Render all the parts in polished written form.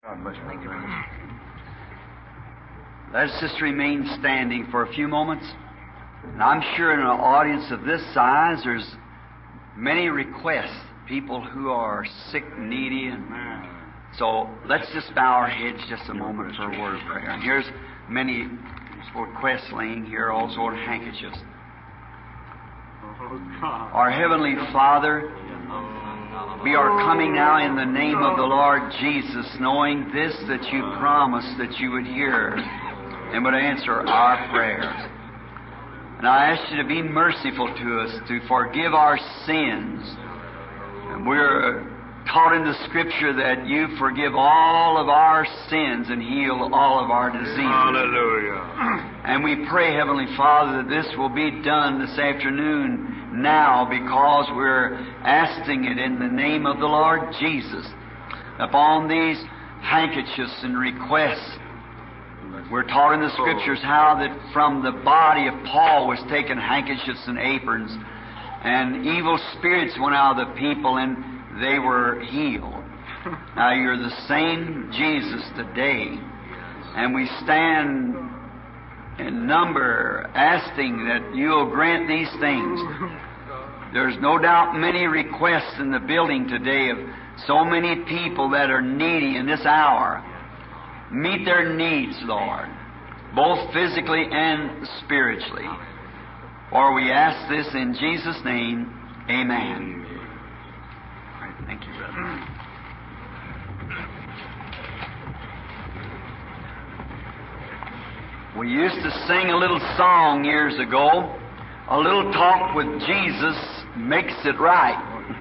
God bless you. Thank you very much. Let's just remain standing for a few moments. And I'm sure in an audience of this size, there's many requests, people who are sick, needy, and so let's just bow our heads just a moment for a word of prayer. And here's many requests laying here, also on handkerchiefs. Our Heavenly Father, we are coming now in the name of the Lord Jesus, knowing this, that you promised that you would hear and would answer our prayers. And I ask you to be merciful to us, to forgive our sins. And we're taught in the Scripture that you forgive all of our sins and heal all of our diseases. Hallelujah. And we pray, Heavenly Father, that this will be done this afternoon now, because we're asking it in the name of the Lord Jesus. Upon these handkerchiefs and requests, we're taught in the Scriptures how that from the body of Paul was taken handkerchiefs and aprons, and evil spirits went out of the people and they were healed. Now you're the same Jesus today, and we stand in number asking that you'll grant these things. There's no doubt many requests in the building today of so many people that are needy in this hour. Meet their needs, Lord, both physically and spiritually. For we ask this in Jesus' name, amen. All right, thank you, brother. We used to sing a little song years ago, a little talk with Jesus makes it right.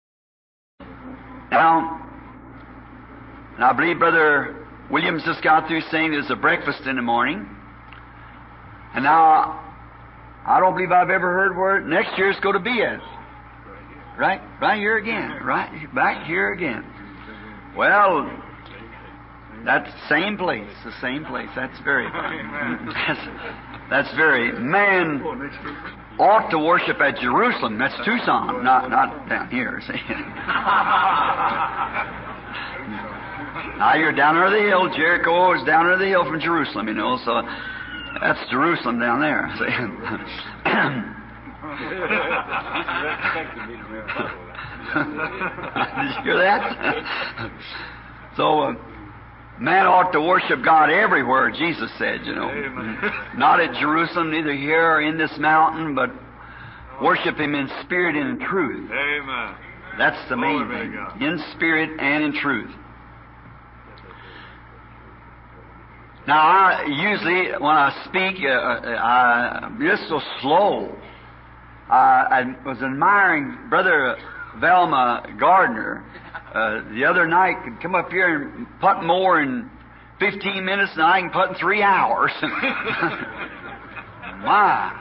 Now, and I believe Brother Williams just got through saying there's a breakfast in the morning. And now, I don't believe I've ever heard where next year's going to be at. Right here again. Right back here again. Well, that's the same place. That's very fine. That's very. Man ought to worship at Jerusalem. That's Tucson, not down here. See? Now you're down under the hill. Jericho is down under the hill from Jerusalem, you know, so that's Jerusalem down there. See? Did you hear that? So, man ought to worship God everywhere, Jesus said, you know. Not at Jerusalem, neither here or in this mountain, but worship Him in spirit and in truth. Amen. That's the main thing. In spirit and in truth. Now, I usually, when I speak, I'm just so slow. I was admiring Brother Velma Gardner the other night. Could come up here and putt more in 15 minutes than I can putt in 3 hours. My.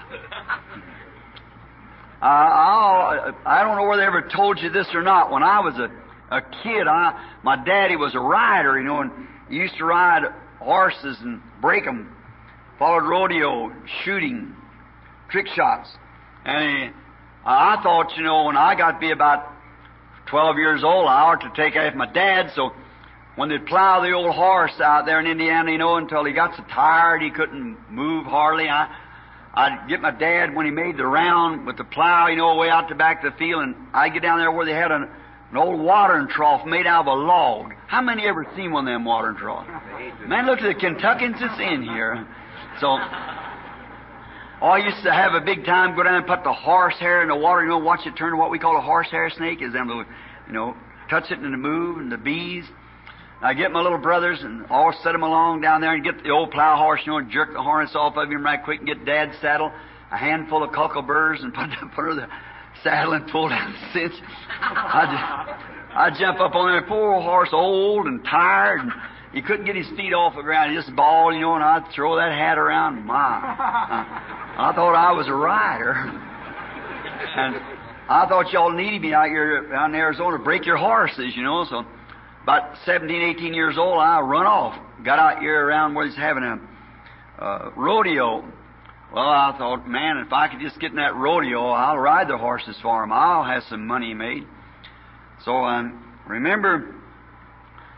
I don't know whether they ever told you this or not. When I was a kid, my daddy was a rider, you know, and he used to ride horses and break them. Followed rodeo, shooting, trick shots. And I thought, you know, when I got to be about 12 years old, I ought to take after my dad. So when they'd plow the old horse out there in Indiana, you know, until he got so tired he couldn't move hardly, I'd get my dad when he made the round with the plow, you know, way out the back of the field, and I'd get down there where they had an old watering trough made out of a log. How many ever seen one of them watering troughs? Man, look at the Kentuckians that's in here. So, I used to have a big time, go down and put the horsehair in the water, you know, watch it turn to what we call a horsehair snake, is them little, you know, touch it and move, and the bees. I get my little brothers and all set them along down there and get the old plow horse, you know, and jerk the harness off of him right quick and get Dad's saddle, a handful of cockleburrs, and put under the saddle and pull down the cinch. I'd jump up on there, poor old horse, old and tired, and he couldn't get his feet off the ground. He just bawled, you know, and I'd throw that hat around. I thought I was a rider. And I thought y'all needed me out here down in Arizona to break your horses, you know, so about 17, 18 years old, I run off. Got out here around where he's having a rodeo. Well, I thought, man, if I could just get in that rodeo, I'll ride the horses for him. I'll have some money made. So remember,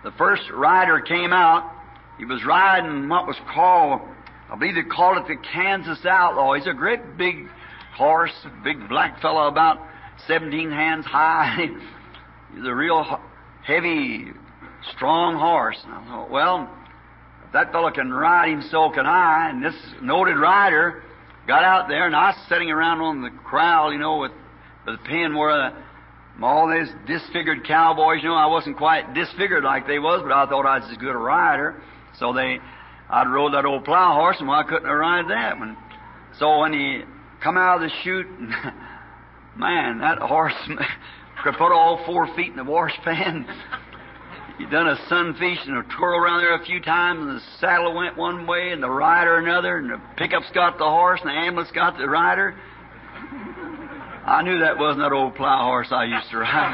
the first rider came out. He was riding what was called, I believe they called it the Kansas Outlaw. He's a great big horse, a big black fellow about 17 hands high. He's a real heavy, strong horse. And I thought, well, if that fellow can ride him, so can I. And this noted rider got out there, and I was sitting around on the corral, with the pen where all these disfigured cowboys, I wasn't quite disfigured like they was, but I thought I was as good a rider. So I'd rode that old plow horse, and I couldn't have ride that one. So when he come out of the chute, man, that horse could put all 4 feet in the wash pan. He done a sunfish and a twirl around there a few times, and the saddle went one way, and the rider another, and the pickup's got the horse, and the ambulance got the rider. I knew that wasn't that old plow horse I used to ride.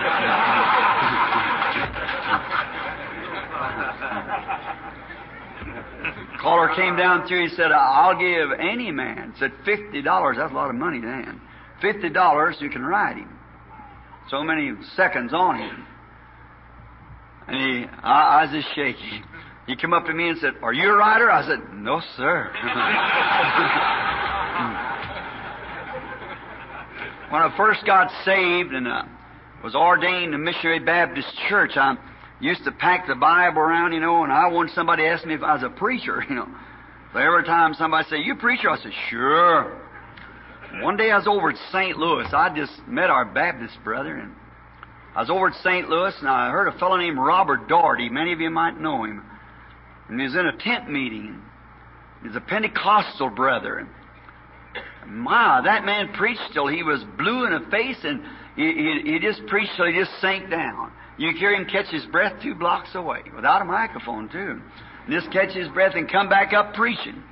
Caller came down through. He said, "I'll give any man," said $50. That's a lot of money then. $50, you can ride him. So many seconds on him. And I was just shaky. He came up to me and said, "Are you a rider?" I said, "No, sir." When I first got saved and was ordained in Missionary Baptist Church, I used to pack the Bible around, and I wanted somebody to ask me if I was a preacher, So every time somebody said, "You preacher?" I said, "Sure." One day I was over at St. Louis. I just met our Baptist brother, and I was over at St. Louis, and I heard a fellow named Robert Doherty. Many of you might know him. And he was in a tent meeting. He's a Pentecostal brother. My, that man preached till he was blue in the face, and he just preached till he just sank down. You could hear him catch his breath 2 blocks away, without a microphone, too. And just catch his breath and come back up preaching.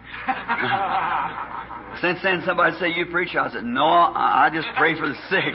Since then, somebody say, "You preacher?" I said, "No, I just pray for the sick."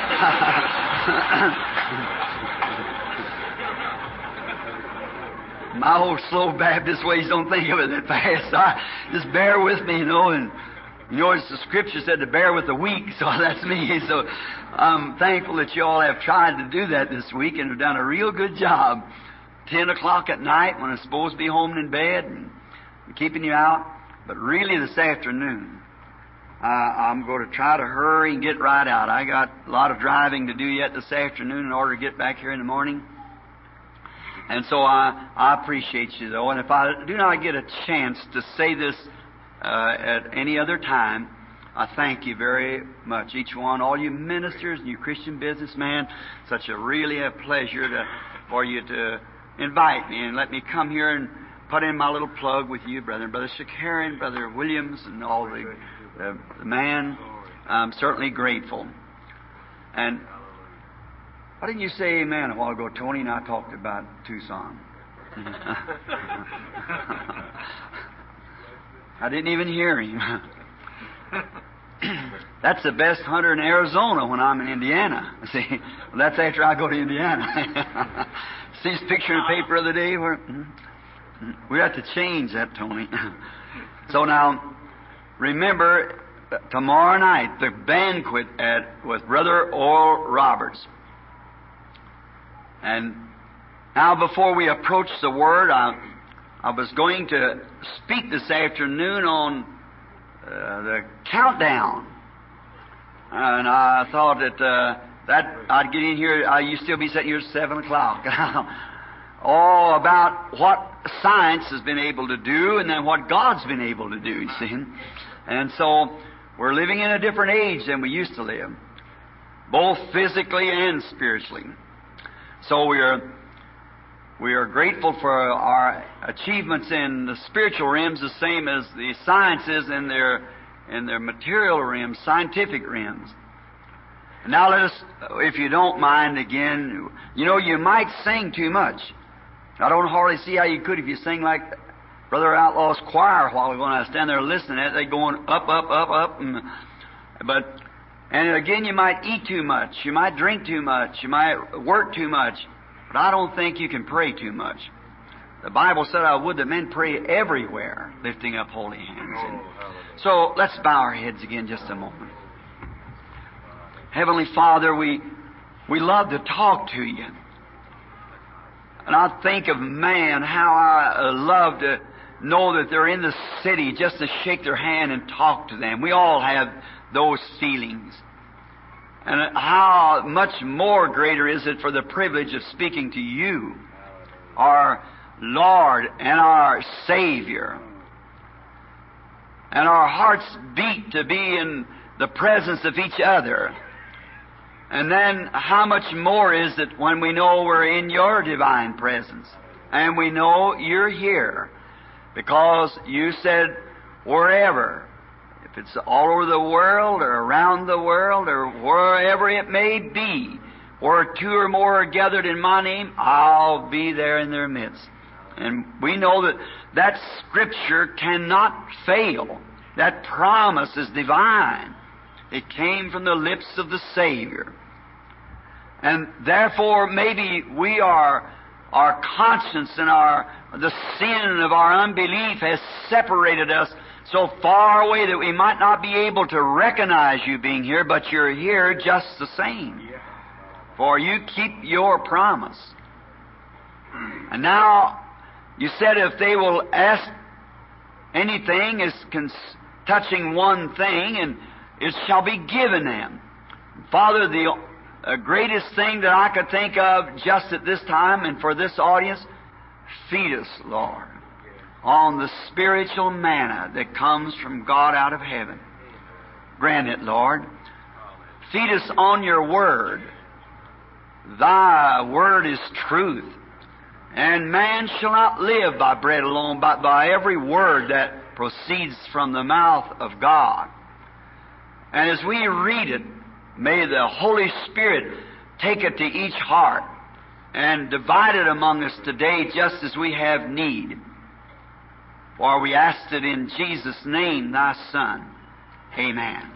My old slow Baptist ways don't think of it that fast. Just bear with me, and as the Scripture said, to bear with the weak, so that's me. So I'm thankful that you all have tried to do that this week and have done a real good job. 10 o'clock at night when I'm supposed to be home in bed and keeping you out. But really this afternoon, I'm going to try to hurry and get right out. I got a lot of driving to do yet this afternoon in order to get back here in the morning. And so I appreciate you, though. And if I do not get a chance to say this at any other time, I thank you very much, each one, all you ministers and you Christian businessmen. Such a pleasure for you to invite me and let me come here and put in my little plug with you, Brother Shakarian, Brother Williams, and all the man. I'm certainly grateful. And why didn't you say amen a while ago, Tony, and I talked about Tucson? I didn't even hear him. That's the best hunter in Arizona when I'm in Indiana. See, well, that's after I go to Indiana. See his picture in the paper the other day? We have to change that, Tony. So now, remember, tomorrow night, the banquet with Brother Oral Roberts. And now, before we approach the Word, I was going to speak this afternoon on the countdown. And I thought that I'd get in here, you'd still be sitting here at 7 o'clock. All about what science has been able to do and then what God's been able to do, you see. And so we're living in a different age than we used to live, both physically and spiritually. So we are grateful for our achievements in the spiritual realms, the same as the sciences in their material realms, scientific realms. Now let us, if you don't mind again, you might sing too much. I don't hardly see how you could if you sing like Brother Outlaw's choir a while ago, and I stand there listening at it, they going up, up, up, up. And again, you might eat too much, you might drink too much, you might work too much, but I don't think you can pray too much. The Bible said, "I would that men pray everywhere, lifting up holy hands." So let's bow our heads again just a moment. Heavenly Father, we love to talk to you. And I think of man, how I love to know that they're in the city just to shake their hand and talk to them. We all have those feelings. And how much more greater is it for the privilege of speaking to you, our Lord and our Savior. And our hearts beat to be in the presence of each other. And then how much more is it when we know we're in your divine presence and we know you're here, because you said wherever, if it's all over the world or around the world or wherever it may be, where two or more are gathered in my name, I'll be there in their midst. And we know that that Scripture cannot fail. That promise is divine. It came from the lips of the Savior. And therefore, maybe our conscience and the sin of our unbelief has separated us so far away that we might not be able to recognize you being here, but you're here just the same. For you keep your promise. And now, you said if they will ask anything as touching one thing, and it shall be given them. Father, the greatest thing that I could think of just at this time and for this audience, feed us, Lord, on the spiritual manna that comes from God out of heaven. Grant it, Lord. Feed us on your Word. Thy Word is truth. And man shall not live by bread alone, but by every word that proceeds from the mouth of God. And as we read it, may the Holy Spirit take it to each heart and divide it among us today just as we have need. For we asked it in Jesus' name, thy Son. Amen.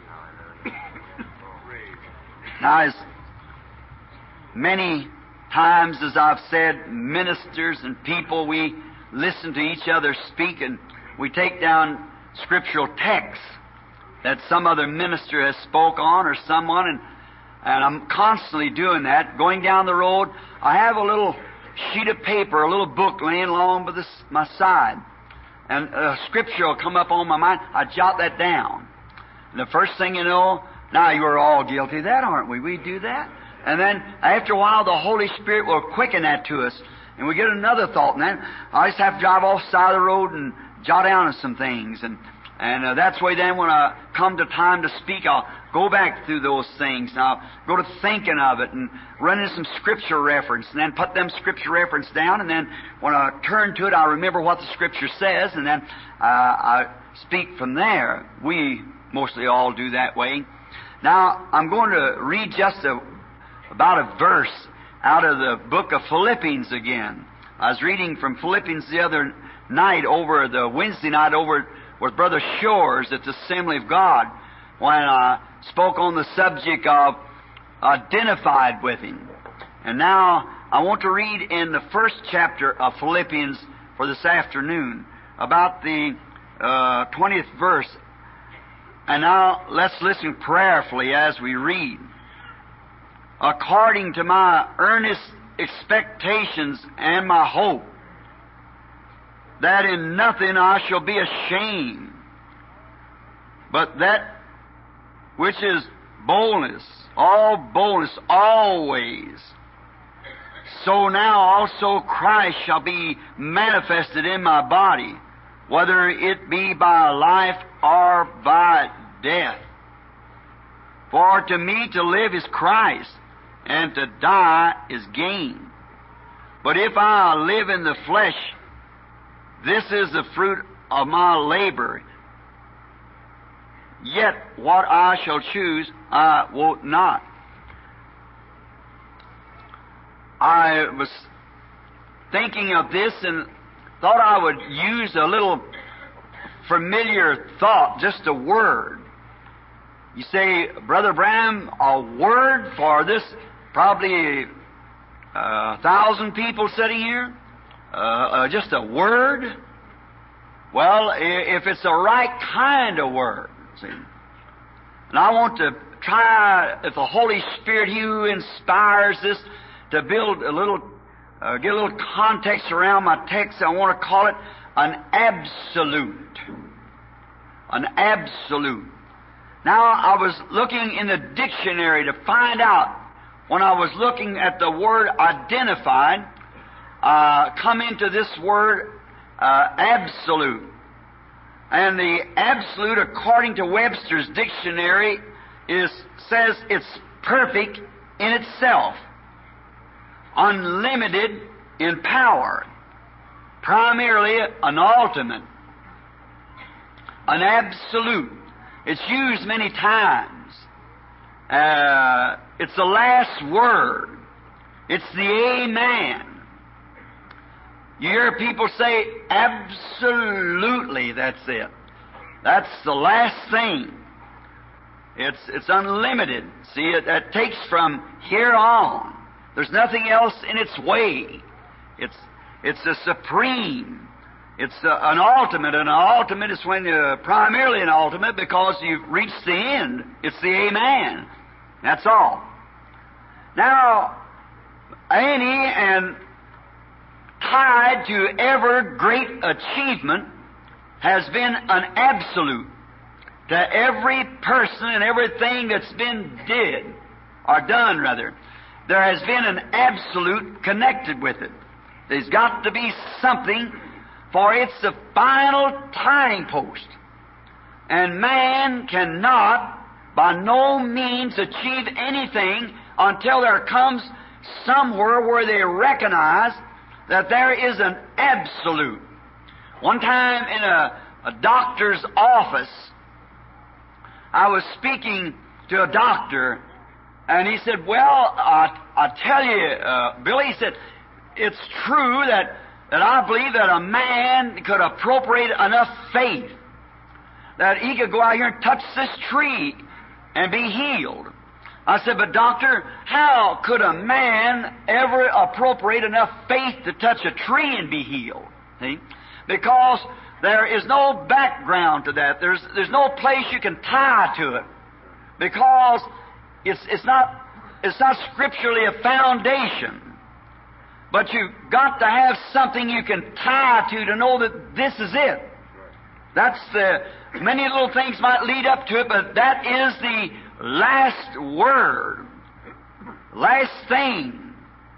Now, as many times as I've said, ministers and people, we listen to each other speak and we take down scriptural texts that some other minister has spoke on or someone, and I'm constantly doing that. Going down the road, I have a little sheet of paper, a little book laying along by my side, and a scripture will come up on my mind. I jot that down. And the first thing you know, now you are all guilty of that, aren't we? We do that. And then, after a while, the Holy Spirit will quicken that to us. And we get another thought. And then I just have to drive off the side of the road and jot down some things. And that's the way then when I come to time to speak, I'll go back through those things. And I'll go to thinking of it and run in some Scripture reference. And then put them Scripture reference down. And then when I turn to it, I remember what the Scripture says. And then I speak from there. We mostly all do that way. Now, I'm going to read just about a verse out of the book of Philippians again. I was reading from Philippians the other night over the Wednesday night over with Brother Shores at the Assembly of God when I spoke on the subject of identified with Him. And now I want to read in the first chapter of Philippians for this afternoon about the 20th verse. And now let's listen prayerfully as we read. According to my earnest expectations and my hope, that in nothing I shall be ashamed, but that which is boldness, always. So now also Christ shall be manifested in my body, whether it be by life or by death. For to me to live is Christ, and to die is gain. But if I live in the flesh, this is the fruit of my labor. Yet what I shall choose, I wot not. I was thinking of this and thought I would use a little familiar thought, just a word. You say, Brother Branham, a word for this probably 1,000 people sitting here? Just a word? Well, if it's the right kind of word, see. And I want to try, if the Holy Spirit, He who inspires this, to build a little get a little context around my text, I want to call it an absolute. An absolute. Now, I was looking in the dictionary to find out, when I was looking at the word identified, come into this word absolute. And the absolute, according to Webster's dictionary, says it's perfect in itself, unlimited in power, primarily an ultimate, an absolute. It's used many times. It's the last word. It's the Amen. You hear people say, absolutely, that's it. That's the last thing. It's unlimited. See, it takes from here on. There's nothing else in its way. It's a supreme. It's an ultimate, and an ultimate is when primarily an ultimate because you've reached the end. It's the Amen. That's all. Now, any and tied to every great achievement has been an absolute. To every person and everything that's been done rather, there has been an absolute connected with it. There's got to be something, for it's the final tying post. And man cannot by no means achieve anything until there comes somewhere where they recognize that there is an absolute. One time in a doctor's office, I was speaking to a doctor, and he said, well, I tell you, Billy, he said, it's true that I believe that a man could appropriate enough faith that he could go out here and touch this tree and be healed. I said, but doctor, how could a man ever appropriate enough faith to touch a tree and be healed? See? Because there is no background to that. There's no place you can tie to it. Because it's not scripturally a foundation. But you've got to have something you can tie to know that this is it. That's many little things might lead up to it, but that is the last word, last thing.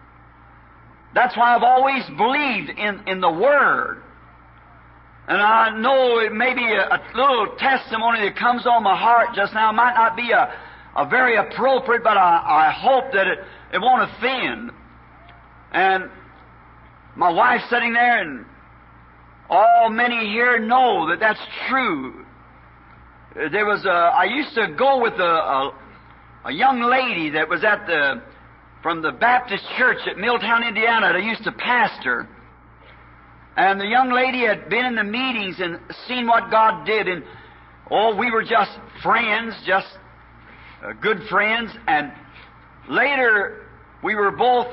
That's why I've always believed in the Word. And I know it may be a little testimony that comes on my heart just now. It might not be a very appropriate, but I hope that it won't offend. And my wife's sitting there, and all many here know that that's true. There was I used to go with a young lady that was from the Baptist church at Milltown, Indiana, that I used to pastor. And the young lady had been in the meetings and seen what God did, and we were just friends, just good friends. And later, we were both.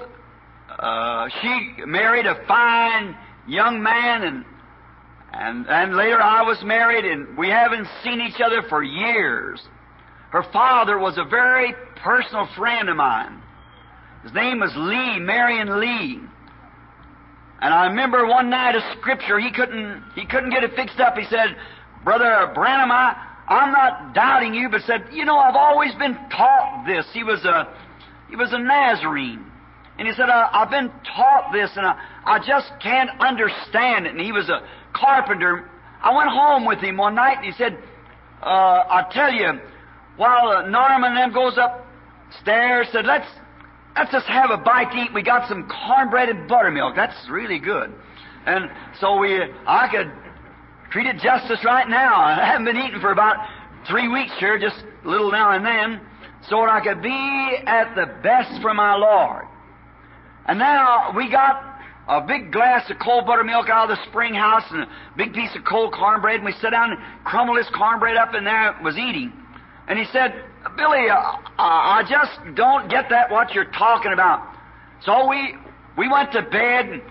She married a fine young man, and later I was married, and we haven't seen each other for years. Her father was a very personal friend of mine. His name was Lee, Marion Lee. And I remember one night of Scripture, he couldn't get it fixed up. He said, Brother Branham, I'm not doubting you, but said, I've always been taught this. He was a Nazarene. And he said, I've been taught this, and I just can't understand it. And he was a carpenter. I went home with him one night, and he said, I tell you, while Norman and them goes upstairs, said, let's just have a bite to eat. We got some cornbread and buttermilk. That's really good. And so I could treat it justice right now. I haven't been eating for about 3 weeks here, just a little now and then, so that I could be at the best for my Lord. And now we got a big glass of cold buttermilk out of the spring house and a big piece of cold cornbread, and we sat down and crumbled this cornbread up in there and was eating. And he said, Billy, I just don't get what you're talking about. So we went to bed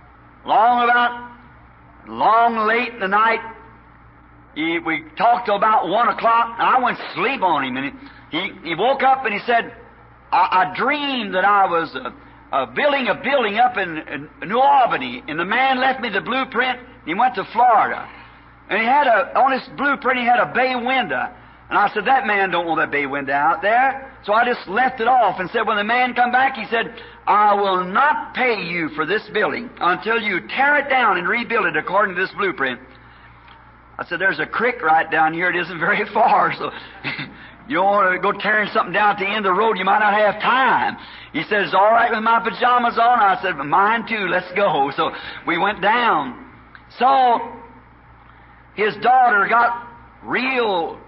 long late in the night. We talked till about 1 o'clock. I went to sleep on him, and he woke up and he said, I dreamed that I was building a building up in New Albany, and the man left me the blueprint, and he went to Florida. And he had on his blueprint, he had a bay window. And I said, that man don't want that bay window out there. So I just left it off and said, when the man come back, he said, I will not pay you for this building until you tear it down and rebuild it according to this blueprint. I said, there's a creek right down here. It isn't very far, so you don't want to go tearing something down at the end of the road. You might not have time. He said, it's all right with my pajamas on. I said, mine too. Let's go. So we went down. So his daughter got real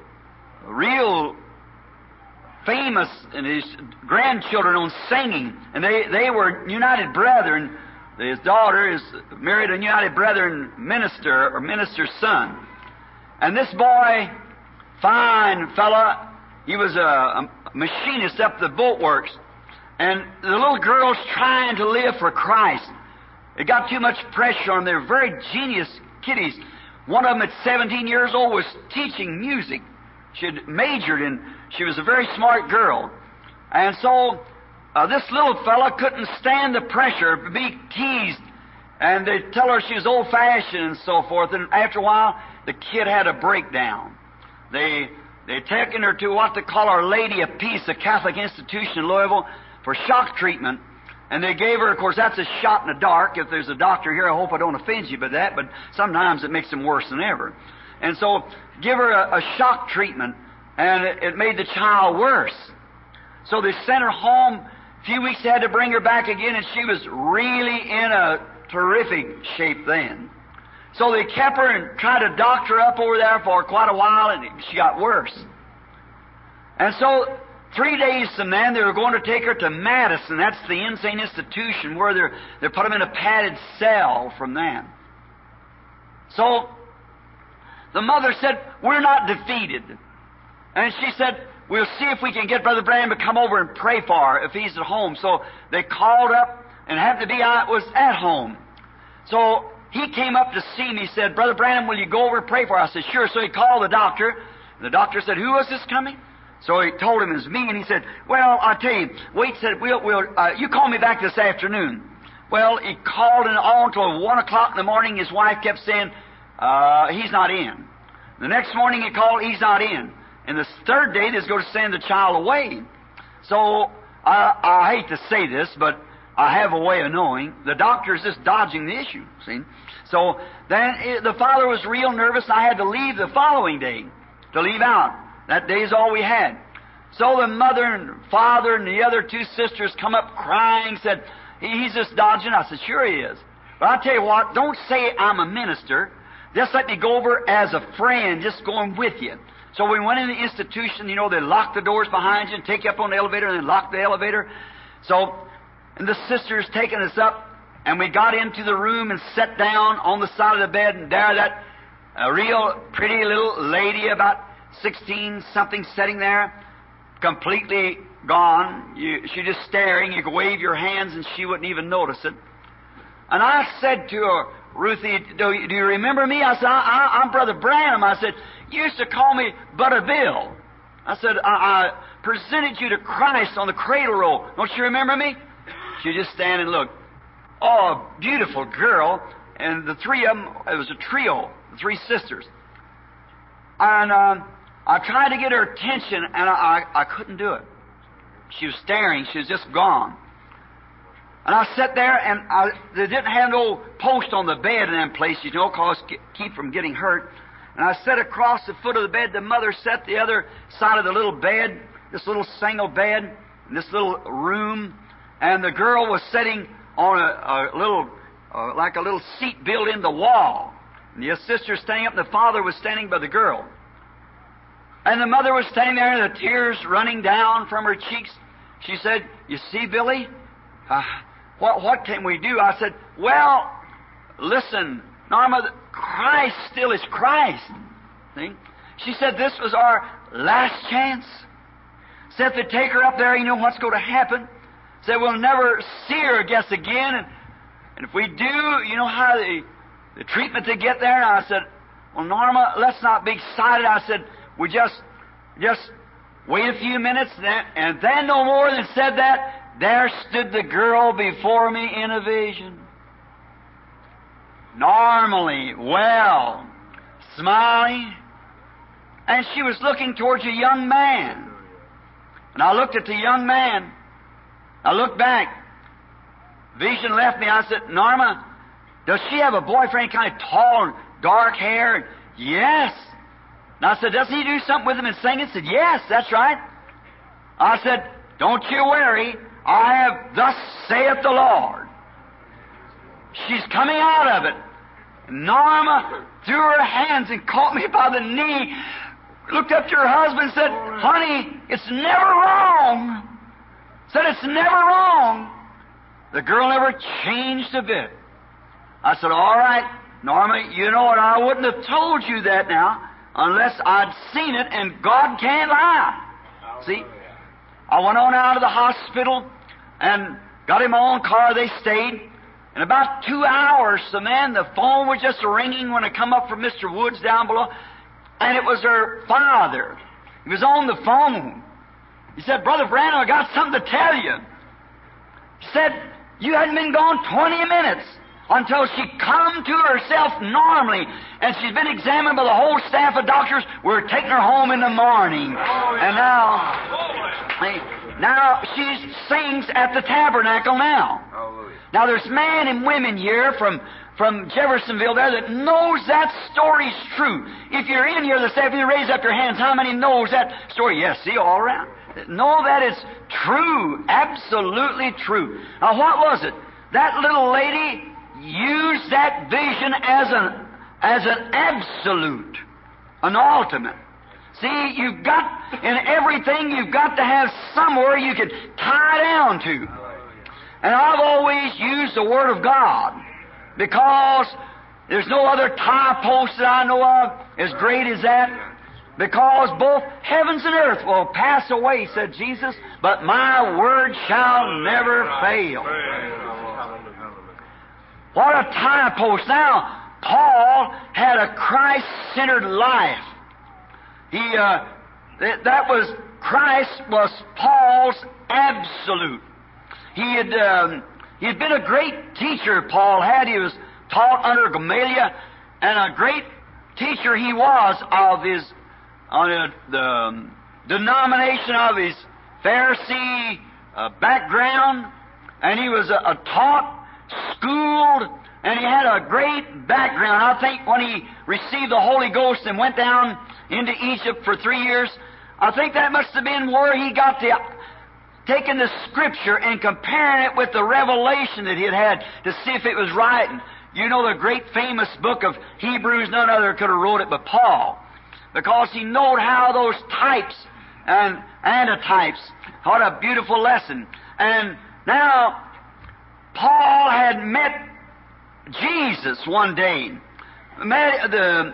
famous, and his grandchildren on singing, and they were United Brethren. His daughter is married a United Brethren minister, or minister's son. And this boy, fine fella, he was a machinist up the boat works. And the little girl's trying to live for Christ. It got too much pressure on them. They're very genius kiddies. One of them at 17 years old was teaching music. She had majored in, she was a very smart girl. And so this little fella couldn't stand the pressure to be teased. And they'd tell her she was old-fashioned and so forth. And after a while, the kid had a breakdown. They'd taken her to what they call Our Lady of Peace, a Catholic institution in Louisville, for shock treatment. And they gave her, of course, that's a shot in the dark. If there's a doctor here, I hope I don't offend you by that, but sometimes it makes them worse than ever. And so, give her a shock treatment, and it made the child worse. So they sent her home. A few weeks they had to bring her back again, and she was really in a terrific shape then. So they kept her and tried to doctor her up over there for quite a while, and she got worse. And so 3 days from then, they were going to take her to Madison. That's the insane institution where they put them in a padded cell from them. So the mother said, we're not defeated. And she said, we'll see if we can get Brother Branham to come over and pray for her if he's at home. So they called up, and happened to be I was at home. So he came up to see me. He said, Brother Branham, will you go over and pray for her? I said, sure. So he called the doctor. And the doctor said, who was this coming? So he told him it was me, and he said, well, I'll tell you. Wait, said, you call me back this afternoon. Well, he called and on until 1 o'clock in the morning. His wife kept saying, he's not in. The next morning he called, he's not in. And the third day, they was going to send the child away. So, I hate to say this, but I have a way of knowing. The doctor's just dodging the issue, see? So, then the father was real nervous, and I had to leave the following day, to leave out. That day's all we had. So the mother and father and the other two sisters come up crying, said, he's just dodging. I said, sure he is. But I'll tell you what, don't say I'm a minister. Just let me go over as a friend, just going with you. So we went in the institution, you know, they locked the doors behind you and take you up on the elevator and then lock the elevator. So, and the sisters taking us up, and we got into the room and sat down on the side of the bed, and there that real pretty little lady, about 16-something, sitting there, completely gone. She just staring. You could wave your hands and she wouldn't even notice it. And I said to her, Ruthie, do you remember me? I said, I'm Brother Branham. I said, you used to call me Butter Bill. I said, I presented you to Christ on the cradle roll. Don't you remember me? She just stand and look. Oh, a beautiful girl. And the three of them, it was a trio, the three sisters. And I tried to get her attention, and I couldn't do it. She was staring. She was just gone. And I sat there, and they didn't have no post on the bed in them places, you know, cause keep from getting hurt. And I sat across the foot of the bed. The mother sat the other side of the little bed, this little single bed, in this little room. And the girl was sitting on a little, like a little seat built in the wall. And the sister standing up, and the father was standing by the girl. And the mother was standing there, and the tears running down from her cheeks. She said, you see, Billy, what can we do? I said, well, listen, Norma, Christ still is Christ. See? She said this was our last chance. Said if they take her up there, you know what's going to happen? Said we'll never see her, I guess, again. And if we do, you know how the treatment they get there? And I said, well, Norma, let's not be excited. I said, we just wait a few minutes, and then no more than said that, there stood the girl before me in a vision. Normally, well, smiling, and she was looking towards a young man. And I looked at the young man. I looked back. Vision left me. I said, Norma, does she have a boyfriend, kind of tall and dark hair? Yes. And I said, doesn't he do something with him and sing? He said, yes, that's right. I said, don't you worry. I have thus saith the Lord. She's coming out of it. Norma threw her hands and caught me by the knee, looked up to her husband and said, honey, it's never wrong. Said, it's never wrong. The girl never changed a bit. I said, all right, Norma, you know what? I wouldn't have told you that now unless I'd seen it, and God can't lie. See? I went on out of the hospital and got in my own car. They stayed. In about 2 hours, the phone was just ringing when I come up from Mr. Woods down below, and it was her father. He was on the phone. He said, Brother Branham, I got something to tell you. He said, you hadn't been gone 20 minutes until she come to herself normally, and she's been examined by the whole staff of doctors. We're taking her home in the morning. And now she sings at the tabernacle now. Now there's men and women here from Jeffersonville there that knows that story's true. If you're in here this afternoon, raise up your hands. How many knows that story? Yes, see, all around. Know that it's true, absolutely true. Now what was it? That little lady used that vision as an absolute, an ultimate. See, you've got, in everything, you've got to have somewhere you can tie down to. And I've always used the Word of God because there's no other tie post that I know of as great as that. Because both heavens and earth will pass away, said Jesus, but my word shall never fail. What a tie post. Now, Paul had a Christ-centered life. Christ was Paul's absolute. He had been a great teacher, Paul had. He was taught under Gamaliel, and a great teacher he was of the denomination of his Pharisee background, and he was taught, schooled, and he had a great background. I think when he received the Holy Ghost and went down into Egypt for 3 years, I think that must have been where he got taking the Scripture and comparing it with the revelation that he had to see if it was right. And you know the great famous book of Hebrews, none other could have wrote it but Paul, because he knowed how those types and antitypes, what a beautiful lesson. And now, Paul had met Jesus one day, met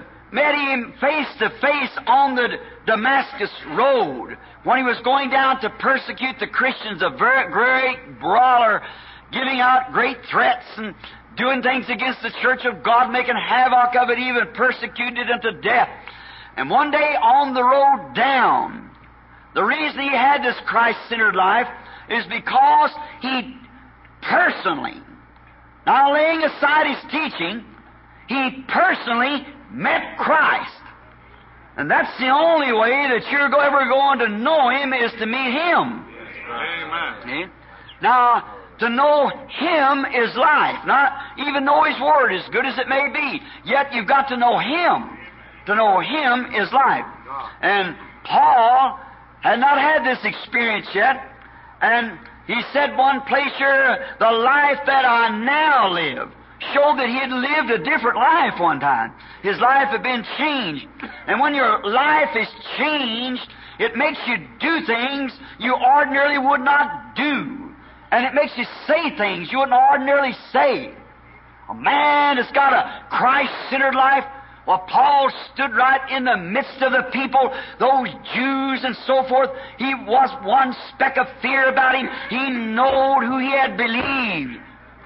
him face to face on the Damascus road when he was going down to persecute the Christians, a very great brawler, giving out great threats and doing things against the church of God, making havoc of it, even persecuted it unto death. And one day on the road down, the reason he had this Christ-centered life is because he personally, now laying aside his teaching, he personally met Christ. And that's the only way that you're ever going to know Him, is to meet Him. Amen. See? Now, to know Him is life. Not even know His Word, as good as it may be. Yet you've got to know Him. To know Him is life. And Paul had not had this experience yet. And he said one place here, the life that I now live, showed that he had lived a different life one time. His life had been changed. And when your life is changed, it makes you do things you ordinarily would not do. And it makes you say things you wouldn't ordinarily say. A man that's got a Christ-centered life, well, Paul stood right in the midst of the people, those Jews and so forth. He was one speck of fear about him. He knowed who he had believed.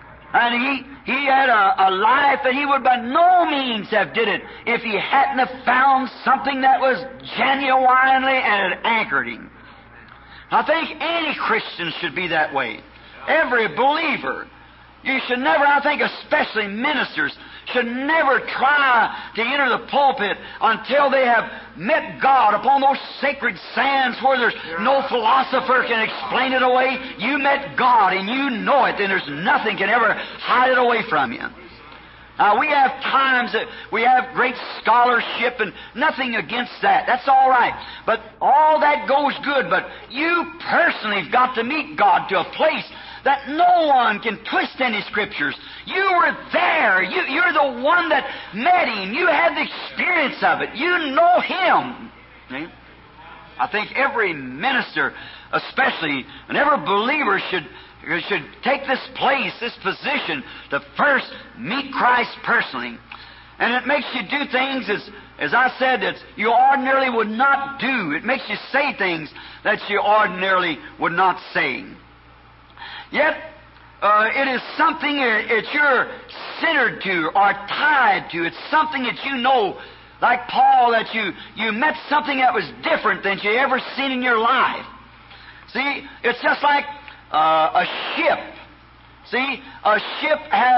And he had a life that he would by no means have did it if he hadn't have found something that was genuinely and had anchored him. I think any Christian should be that way. every believer, you should never, I think especially ministers, should never try to enter the pulpit until they have met God upon those sacred sands where there's no philosopher can explain it away. You met God and you know it, and there's nothing can ever hide it away from you. Now, we have times that we have great scholarship and nothing against that. That's all right. But all that goes good. But you personally have got to meet God to a place that no one can twist any Scriptures. You were there. You're the one that met Him. You had the experience of it. You know Him. See? I think every minister, especially, and every believer should take this place, this position, to first meet Christ personally. And it makes you do things, as I said, that you ordinarily would not do. It makes you say things that you ordinarily would not say. Yet, it is something that you're centered to or tied to. It's something that you know, like Paul, that you met something that was different than you ever seen in your life. See, it's just like a ship. See, a ship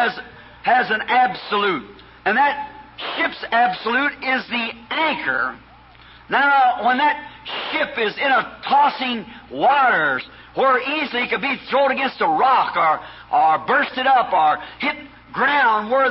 has an absolute, and that ship's absolute is the anchor. Now, when that ship is in a tossing waters, where easily it could be thrown against a rock or bursted up or hit ground where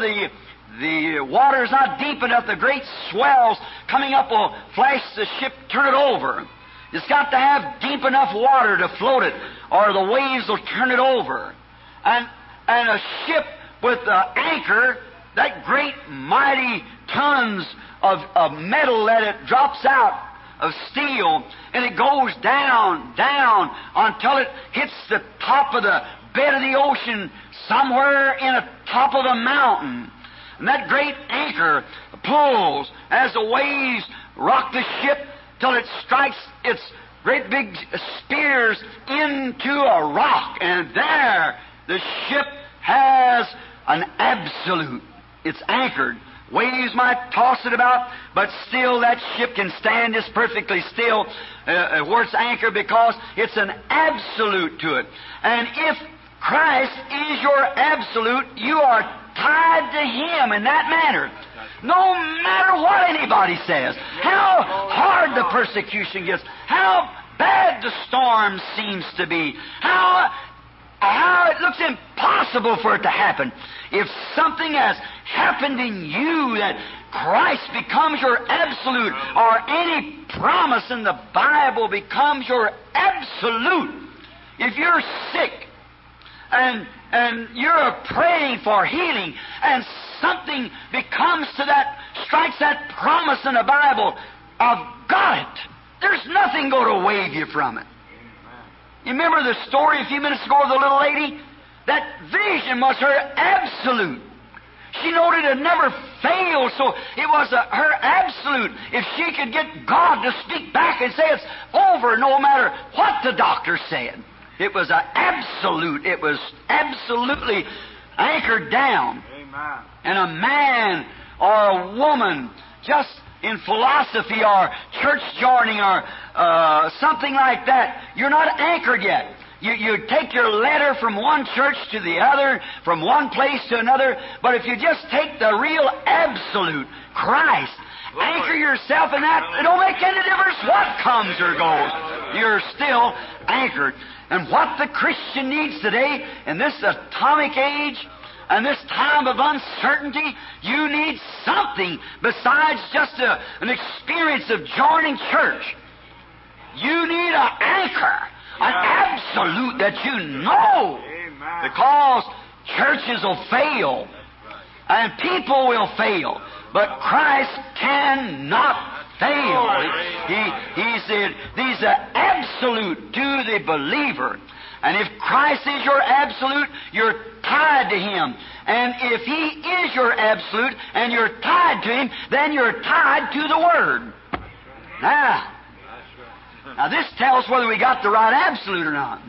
the water's not deep enough, the great swells coming up will flash the ship, turn it over. It's got to have deep enough water to float it, or the waves will turn it over. And a ship with an anchor, that great mighty tons of metal that it drops out of steel, and it goes down, down, until it hits the top of the bed of the ocean somewhere in the top of the mountain. And that great anchor pulls as the waves rock the ship till it strikes its great big spears into a rock. And there the ship has an absolute. It's anchored. Waves might toss it about, but still that ship can stand just perfectly still where it's anchored, because it's an absolute to it. And if Christ is your absolute, you are tied to Him in that manner. No matter what anybody says, how hard the persecution gets, how bad the storm seems to be, how it looks impossible for it to happen. If something has happened in you that Christ becomes your absolute, or any promise in the Bible becomes your absolute, if you're sick and you're praying for healing, and something becomes to that, strikes that promise in the Bible, I've got it. There's nothing going to wave you from it. You remember the story a few minutes ago of the little lady? That vision was her absolute. She knew it had never failed, so it was her absolute. If she could get God to speak back and say it's over, no matter what the doctor said, it was an absolute. It was absolutely anchored down. Amen. And a man or a woman, just in philosophy or church joining or something like that, you're not anchored yet. You take your letter from one church to the other, from one place to another, but if you just take the real absolute, Christ, anchor yourself in that, it don't make any difference what comes or goes. You're still anchored. And what the Christian needs today, in this atomic age, and this time of uncertainty, you need something besides just an experience of joining church. You need an anchor, an absolute that you know. Amen. Because churches will fail, and people will fail, but Christ cannot fail. He said, He's an absolute to the believer. And if Christ is your absolute, you're tied to Him. And if He is your absolute and you're tied to Him, then you're tied to the Word. Now this tells whether we got the right absolute or not.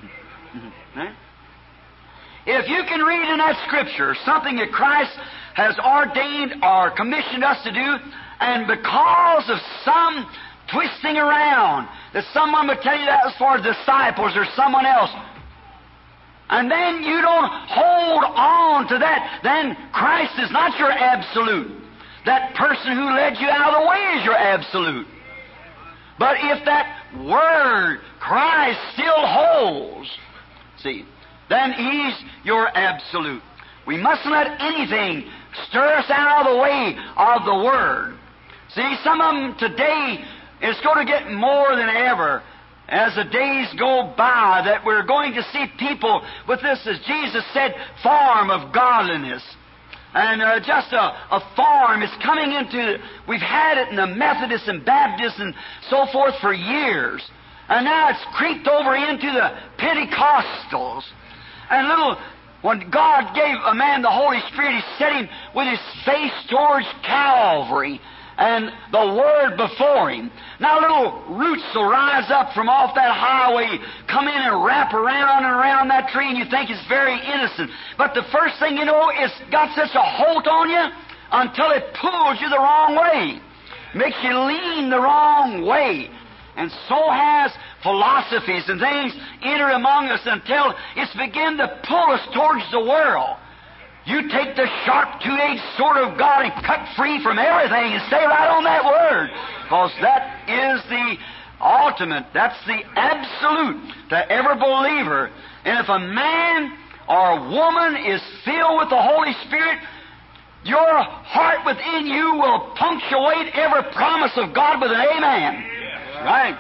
If you can read in that Scripture something that Christ has ordained or commissioned us to do, and because of some twisting around, that someone would tell you that was for disciples or someone else, and then you don't hold on to that, then Christ is not your absolute. That person who led you out of the way is your absolute. But if that Word, Christ, still holds, see, then He's your absolute. We mustn't let anything stir us out of the way of the Word. See, some of them today, it's going to get more than ever as the days go by that we're going to see people with this, as Jesus said, form of godliness. And just a form is coming into, we've had it in the Methodists and Baptists and so forth for years. And now it's creeped over into the Pentecostals. And when God gave a man the Holy Spirit, He set him with his face towards Calvary and the Word before him. Now little roots will rise up from off that highway, come in and wrap around and around that tree, and you think it's very innocent. But the first thing you know, it's got such a hold on you until it pulls you the wrong way, makes you lean the wrong way. And so has philosophies and things entered among us until it's begun to pull us towards the world. You take the sharp two-edged sword of God and cut free from everything and stay right on that Word. Because that is the ultimate, that's the absolute to every believer. And if a man or a woman is filled with the Holy Spirit, your heart within you will punctuate every promise of God with an amen. Right?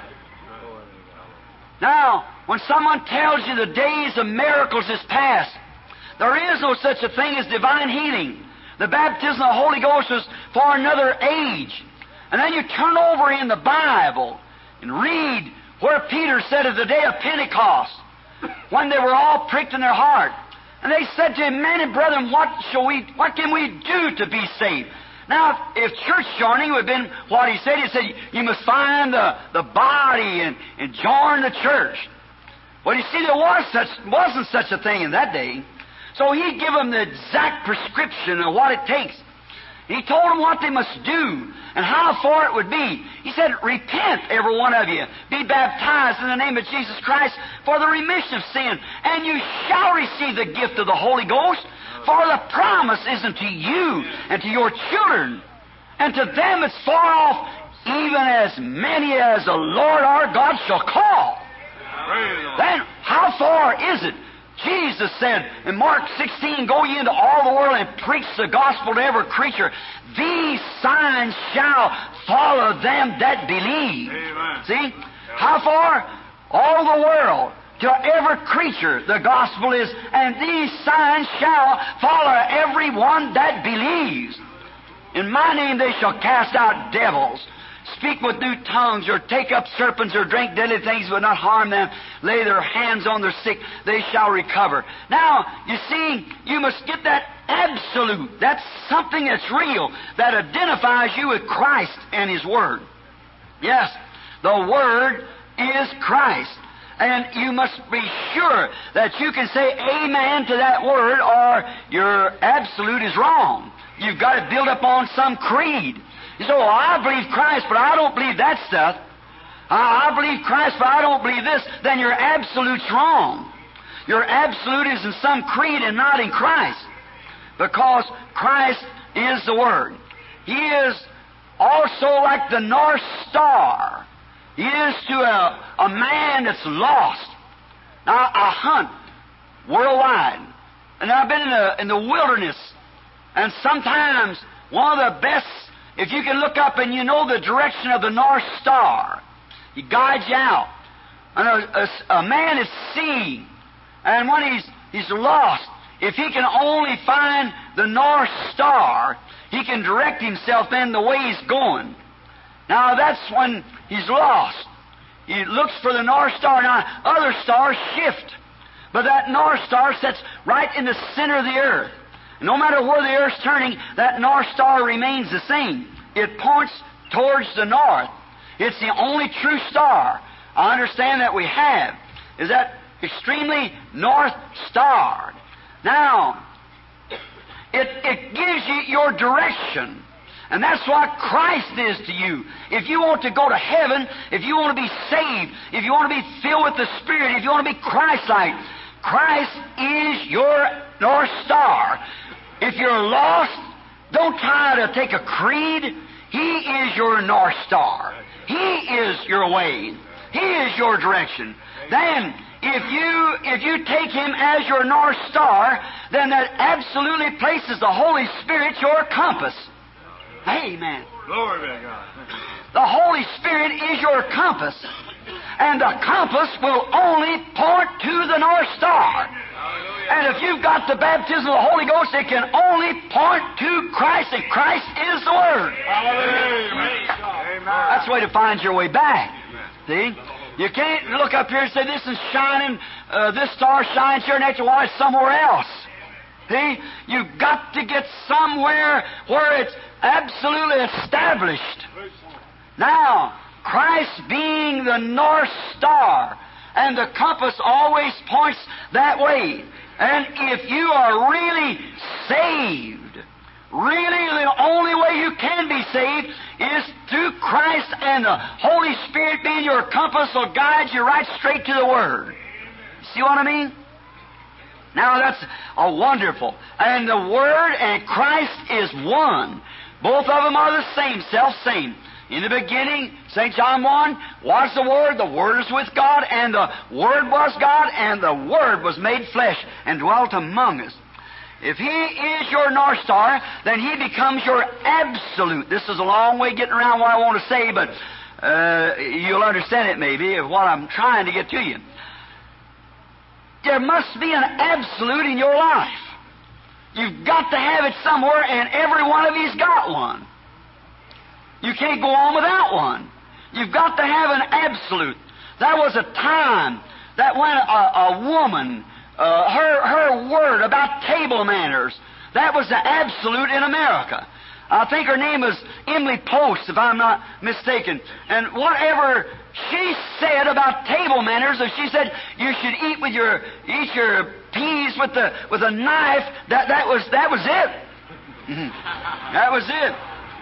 Now, when someone tells you the days of miracles is past, there is no such a thing as divine healing. The baptism of the Holy Ghost was for another age. And then you turn over in the Bible and read where Peter said of the day of Pentecost, when they were all pricked in their heart. And they said to him, "Men and brethren, what can we do to be saved?" Now, if church joining would have been what he said you must find the body and join the church. Well, you see, there wasn't such a thing in that day. So He gave them the exact prescription of what it takes. He told them what they must do and how far it would be. He said, "Repent, every one of you. Be baptized in the name of Jesus Christ for the remission of sin, and you shall receive the gift of the Holy Ghost. For the promise is unto you and to your children, and to them it's far off, even as many as the Lord our God shall call." Then, how far is it? Jesus said in Mark 16, "Go ye into all the world and preach the gospel to every creature. These signs shall follow them that believe." Amen. See? How far? All the world. To every creature the gospel is, "And these signs shall follow everyone that believes. In my name they shall cast out devils, speak with new tongues, or take up serpents, or drink deadly things will not harm them. Lay their hands on their sick, they shall recover." Now, you see, you must get that absolute. That's something that's real, that identifies you with Christ and His Word. Yes, the Word is Christ. And you must be sure that you can say amen to that Word, or your absolute is wrong. You've got it built up on some creed. You say, "Well, I believe Christ, but I don't believe that stuff. I believe Christ, but I don't believe this." Then your absolute's wrong. Your absolute is in some creed and not in Christ. Because Christ is the Word. He is also like the North Star. He is to a man that's lost. Now, I hunt worldwide, and I've been in the wilderness, and sometimes one of the best, if you can look up and you know the direction of the North Star, He guides you out. And a man is seeing, and when he's lost, if he can only find the North Star, he can direct himself in the way he's going. Now, that's when he's lost. He looks for the North Star. Now, other stars shift, but that North Star sits right in the center of the earth. And no matter where the earth's turning, that North Star remains the same. It points towards the north. It's the only true star I understand that we have, is that extremely North Star. Now, it gives you your direction. And that's what Christ is to you. If you want to go to heaven, if you want to be saved, if you want to be filled with the Spirit, if you want to be Christ-like, Christ is your North Star. If you're lost, don't try to take a creed. He is your North Star. He is your way. He is your direction. Then, if you take Him as your North Star, then that absolutely places the Holy Spirit your compass. Amen. Glory be to God. The Holy Spirit is your compass. And the compass will only point to the North Star. And if you've got the baptism of the Holy Ghost, it can only point to Christ, and Christ is the Word. Amen. That's the way to find your way back. See? You can't look up here and say, this is shining, this star shines here next to why it's somewhere else. See? You've got to get somewhere where it's absolutely established. Now, Christ being the North Star, and the compass always points that way. And if you are really saved, really the only way you can be saved is through Christ, and the Holy Spirit being your compass will guide you right straight to the Word. See what I mean? Now that's a wonderful. And the Word and Christ is one. Both of them are the same, self-same. In the beginning, St. John 1, was the Word is with God, and the Word was God, and the Word was made flesh and dwelt among us. If He is your North Star, then He becomes your absolute. This is a long way getting around what I want to say, but you'll understand it maybe of what I'm trying to get to you. There must be an absolute in your life. You've got to have it somewhere, and every one of you's got one. You can't go on without one. You've got to have an absolute. There was a time that when a woman, her word about table manners, that was the absolute in America. I think her name was Emily Post, if I'm not mistaken. And whatever she said about table manners, if she said you should eat your peas with a knife, that was it. That was it.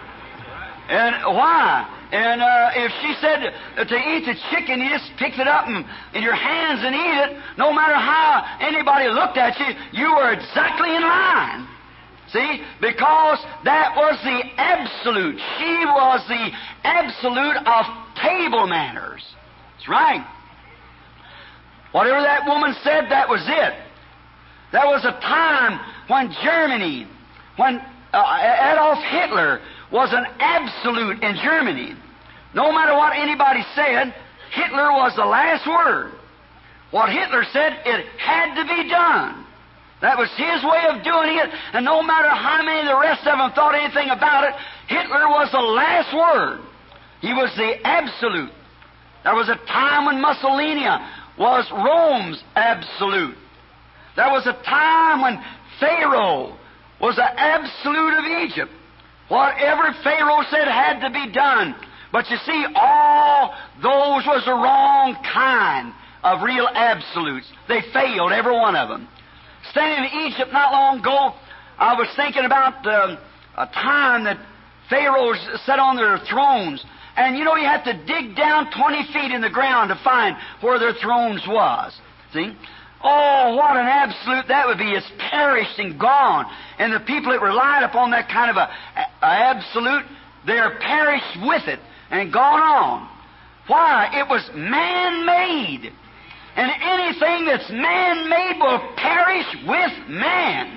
And why? And if she said to eat the chicken, you just picked it up in your hands and eat it, no matter how anybody looked at you, you were exactly in line. See? Because that was the absolute. She was the absolute of table manners. That's right. Whatever that woman said, that was it. There was a time when Germany, when Adolf Hitler was an absolute in Germany. No matter what anybody said, Hitler was the last word. What Hitler said, it had to be done. That was his way of doing it, and no matter how many of the rest of them thought anything about it, Hitler was the last word. He was the absolute. There was a time when Mussolini was Rome's absolute. There was a time when Pharaoh was the absolute of Egypt. Whatever Pharaoh said had to be done. But you see, all those was the wrong kind of real absolutes. They failed, every one of them. Standing in Egypt not long ago, I was thinking about a time that pharaohs sat on their thrones. And you know, you have to dig down 20 feet in the ground to find where their thrones was. See? Oh, what an absolute that would be. It's perished and gone. And the people that relied upon that kind of a absolute, they're perished with it and gone on. Why? It was man-made. And anything that's man-made will perish with man.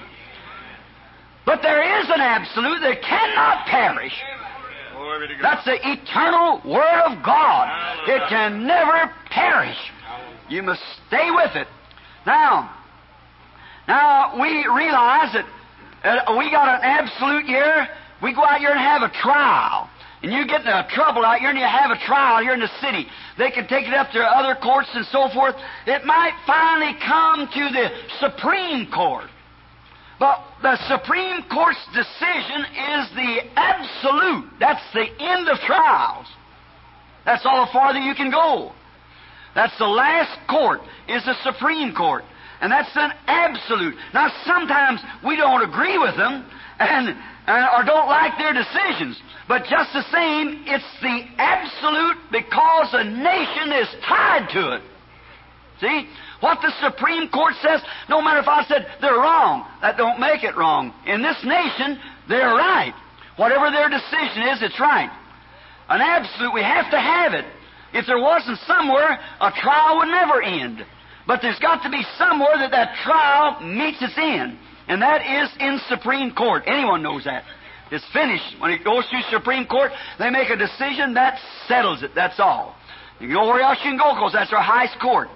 But there is an absolute that cannot perish. That's the eternal Word of God. It can never perish. You must stay with it. Now we realize that we got an absolute here. We go out here and have a trial. And you get into trouble out here and you have a trial here in the city. They can take it up to other courts and so forth. It might finally come to the Supreme Court. But the Supreme Court's decision is the absolute. That's the end of trials. That's all farther you can go. That's the last court, is the Supreme Court. And that's an absolute. Now, sometimes we don't agree with them or don't like their decisions. But just the same, it's the absolute because a nation is tied to it. See? What the Supreme Court says, no matter if I said they're wrong, that don't make it wrong. In this nation, they're right. Whatever their decision is, it's right. An absolute, we have to have it. If there wasn't somewhere, a trial would never end. But there's got to be somewhere that that trial meets its end. And that is in Supreme Court. Anyone knows that. It's finished. When it goes through Supreme Court, they make a decision, that settles it. That's all. You can go where else you can go, because that's our highest court.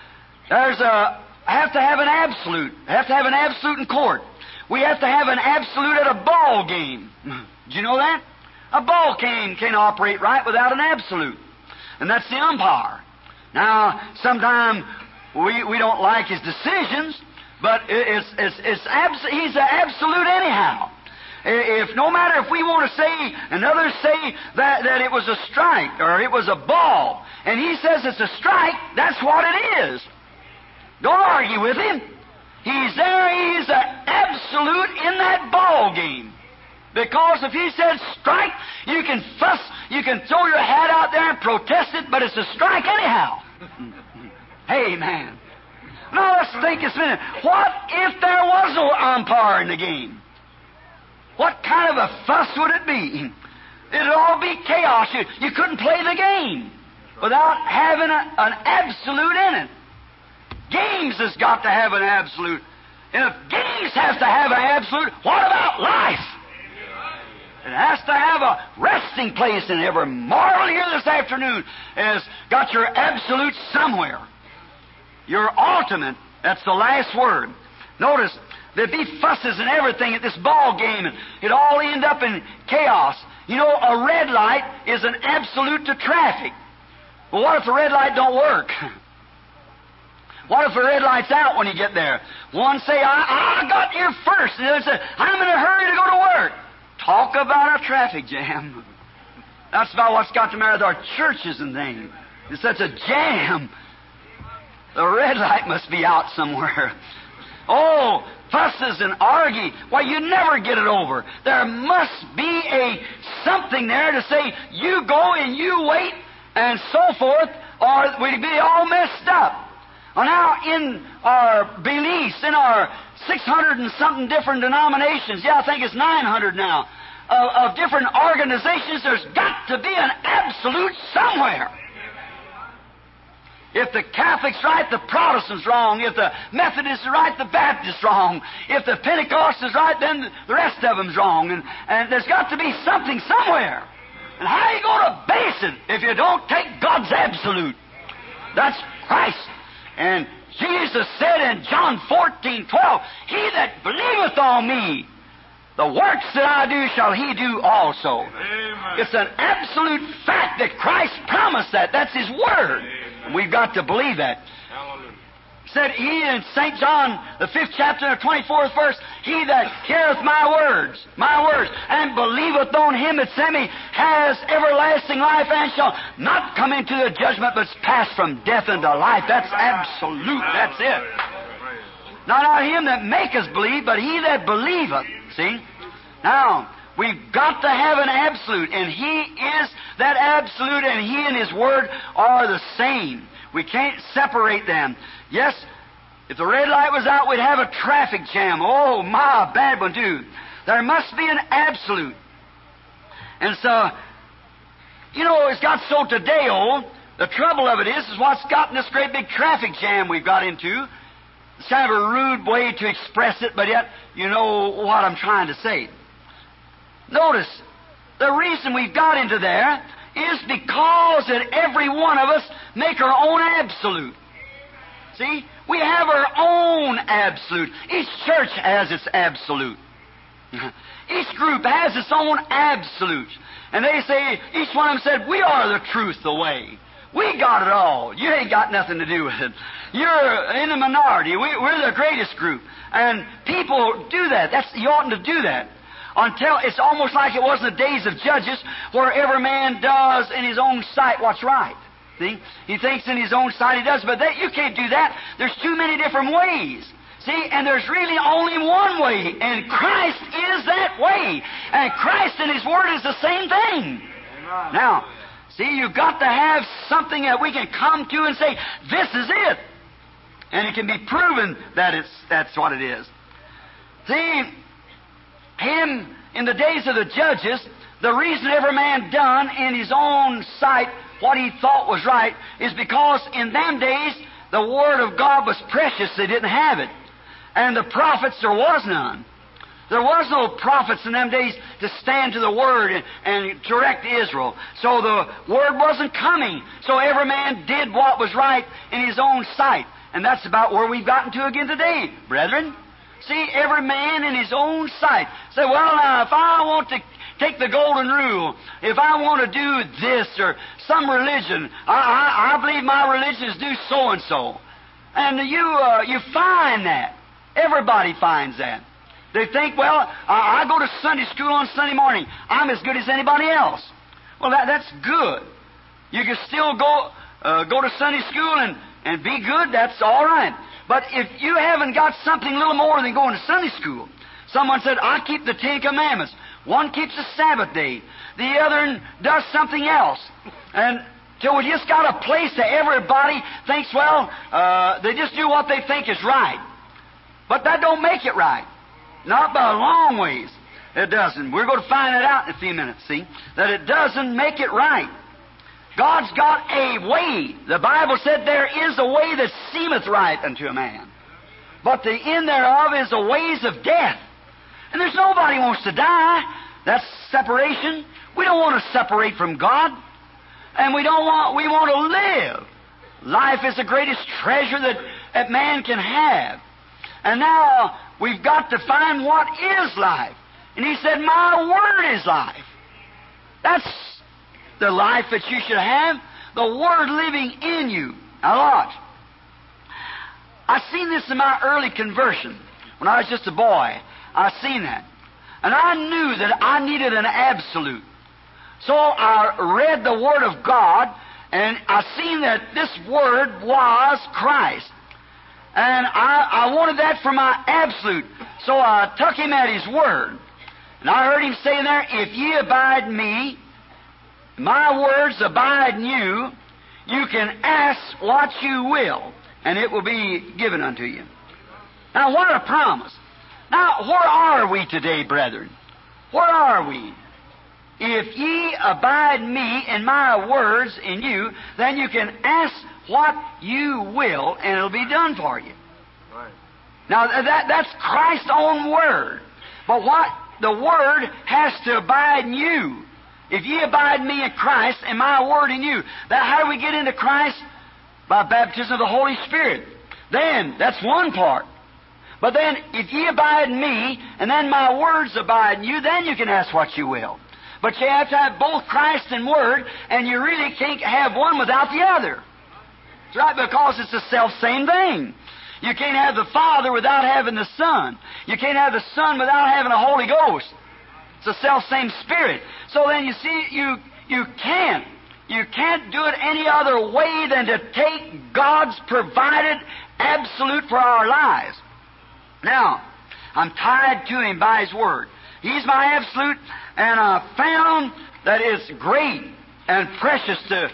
Have to have an absolute. Have to have an absolute in court. We have to have an absolute at a ball game. Did you know that? A ball game can't operate right without an absolute. And that's the umpire. Now, sometimes we don't like his decisions, but he's an absolute anyhow. If no matter if we want to say, and others say that it was a strike or it was a ball, and he says it's a strike, that's what it is. Don't argue with him. He's there, he's an absolute in that ball game. Because if he says strike, you can fuss, you can throw your hat out there and protest it, but it's a strike anyhow. Amen. Now let's think this minute. What if there was no umpire in the game? What kind of a fuss would it be? It'd all be chaos. You couldn't play the game without having an absolute in it. Games has got to have an absolute. And if games have to have an absolute, what about life? It has to have a resting place, and every moral here this afternoon has got your absolute somewhere. Your ultimate, that's the last word. Notice, there'd be fusses and everything at this ball game, and it'd all end up in chaos. You know, a red light is an absolute to traffic. Well, what if the red light don't work? What if the red light's out when you get there? One say, I got here first, and the other say, I'm in a hurry to go to work. Talk about a traffic jam. That's about what's got the matter with our churches and things. It's such a jam. The red light must be out somewhere. Oh, fusses and argue. Why, you never get it over. There must be something there to say, you go and you wait, and so forth, or we'd be all messed up. Well, now, in our beliefs, in our 600 and something different denominations, I think it's 900 now, of different organizations, there's got to be an absolute somewhere. If the Catholic's right, the Protestant's wrong. If the Methodist is right, the Baptist's wrong. If the Pentecost is right, then the rest of them's wrong. And there's got to be something somewhere. And how are you going to base it if you don't take God's absolute? That's Christ. And Jesus said in John 14:12, He that believeth on me, the works that I do shall he do also. Amen. It's an absolute fact that Christ promised that. That's His Word. And we've got to believe that. Hallelujah. Said he in St. John, the 5th chapter, the 24th verse, He that heareth my words, and believeth on Him that sent me, has everlasting life, and shall not come into the judgment, but pass from death unto life. That's absolute. That's it. Not him that maketh believe, but he that believeth. See? Now, we've got to have an absolute, and He is that absolute, and He and His Word are the same. We can't separate them. Yes, if the red light was out, we'd have a traffic jam. Oh, my, bad one, too. There must be an absolute. And so, you know, it's got so today, the trouble of it is what's gotten this great big traffic jam we've got into. It's kind of a rude way to express it, but yet you know what I'm trying to say. Notice, the reason we've got into there is because that every one of us make our own absolute. See? We have our own absolute. Each church has its absolute. Each group has its own absolutes. And they say, each one of them said, we are the truth, the way. We got it all. You ain't got nothing to do with it. You're in the minority. We're the greatest group. And people do that. You oughtn't to do that. Until it's almost like it was in the days of Judges, where every man does in his own sight what's right. See? He thinks in his own sight he does, but you can't do that. There's too many different ways. See? And there's really only one way, and Christ is that way. And Christ and His Word is the same thing. Amen. Now, see, you've got to have something that we can come to and say, this is it. And it can be proven that that's what it is. See, him, in the days of the judges, the reason every man done in his own sight what he thought was right is because in them days the Word of God was precious. They didn't have it. And the prophets, there was none. There was no prophets in them days to stand to the Word and direct Israel. So the Word wasn't coming. So every man did what was right in his own sight. And that's about where we've gotten to again today, brethren. See, every man in his own sight. Say, well, now, if I want to take the golden rule, if I want to do this or some religion, I believe my religion is do so-and-so. And you find that. Everybody finds that. They think, well, I go to Sunday school on Sunday morning. I'm as good as anybody else. Well, that's good. You can still go to Sunday school and be good. That's all right. But if you haven't got something a little more than going to Sunday school, someone said, I keep the Ten Commandments. One keeps the Sabbath day. The other does something else. And till we just got a place that everybody thinks, well, they just do what they think is right. But that don't make it right. Not by a long ways. It doesn't. We're going to find it out in a few minutes, see, that it doesn't make it right. God's got a way. The Bible said there is a way that seemeth right unto a man, but the end thereof is the ways of death. And there's nobody wants to die. That's separation. We don't want to separate from God. And we want to live. Life is the greatest treasure that man can have. And now we've got to find what is life. And He said, my Word is life. That's the life that you should have. The Word living in you. Now watch. I seen this in my early conversion. When I was just a boy, I seen that. And I knew that I needed an absolute. So I read the Word of God, and I seen that this Word was Christ. And I wanted that for my absolute. So I took Him at His Word. And I heard Him saying there, if ye abide in me, my words abide in you, you can ask what you will, and it will be given unto you. Now, what a promise. Now, where are we today, brethren? Where are we? If ye abide in me and my words in you, then you can ask what you will, and it'll be done for you. Right. Now, that's Christ's own Word. But what? The Word has to abide in you. If ye abide in me in Christ and my Word in you. Now, how do we get into Christ? By baptism of the Holy Spirit. Then, that's one part. But then, if ye abide in me, and then my words abide in you, then you can ask what you will. But you have to have both Christ and Word, and you really can't have one without the other. That's right, because it's the self-same thing. You can't have the Father without having the Son. You can't have the Son without having a Holy Ghost. It's the self-same Spirit. So then you see, you can't. You can't do it any other way than to take God's provided absolute for our lives. Now, I'm tied to Him by His Word. He's my absolute, and I found that it's great and precious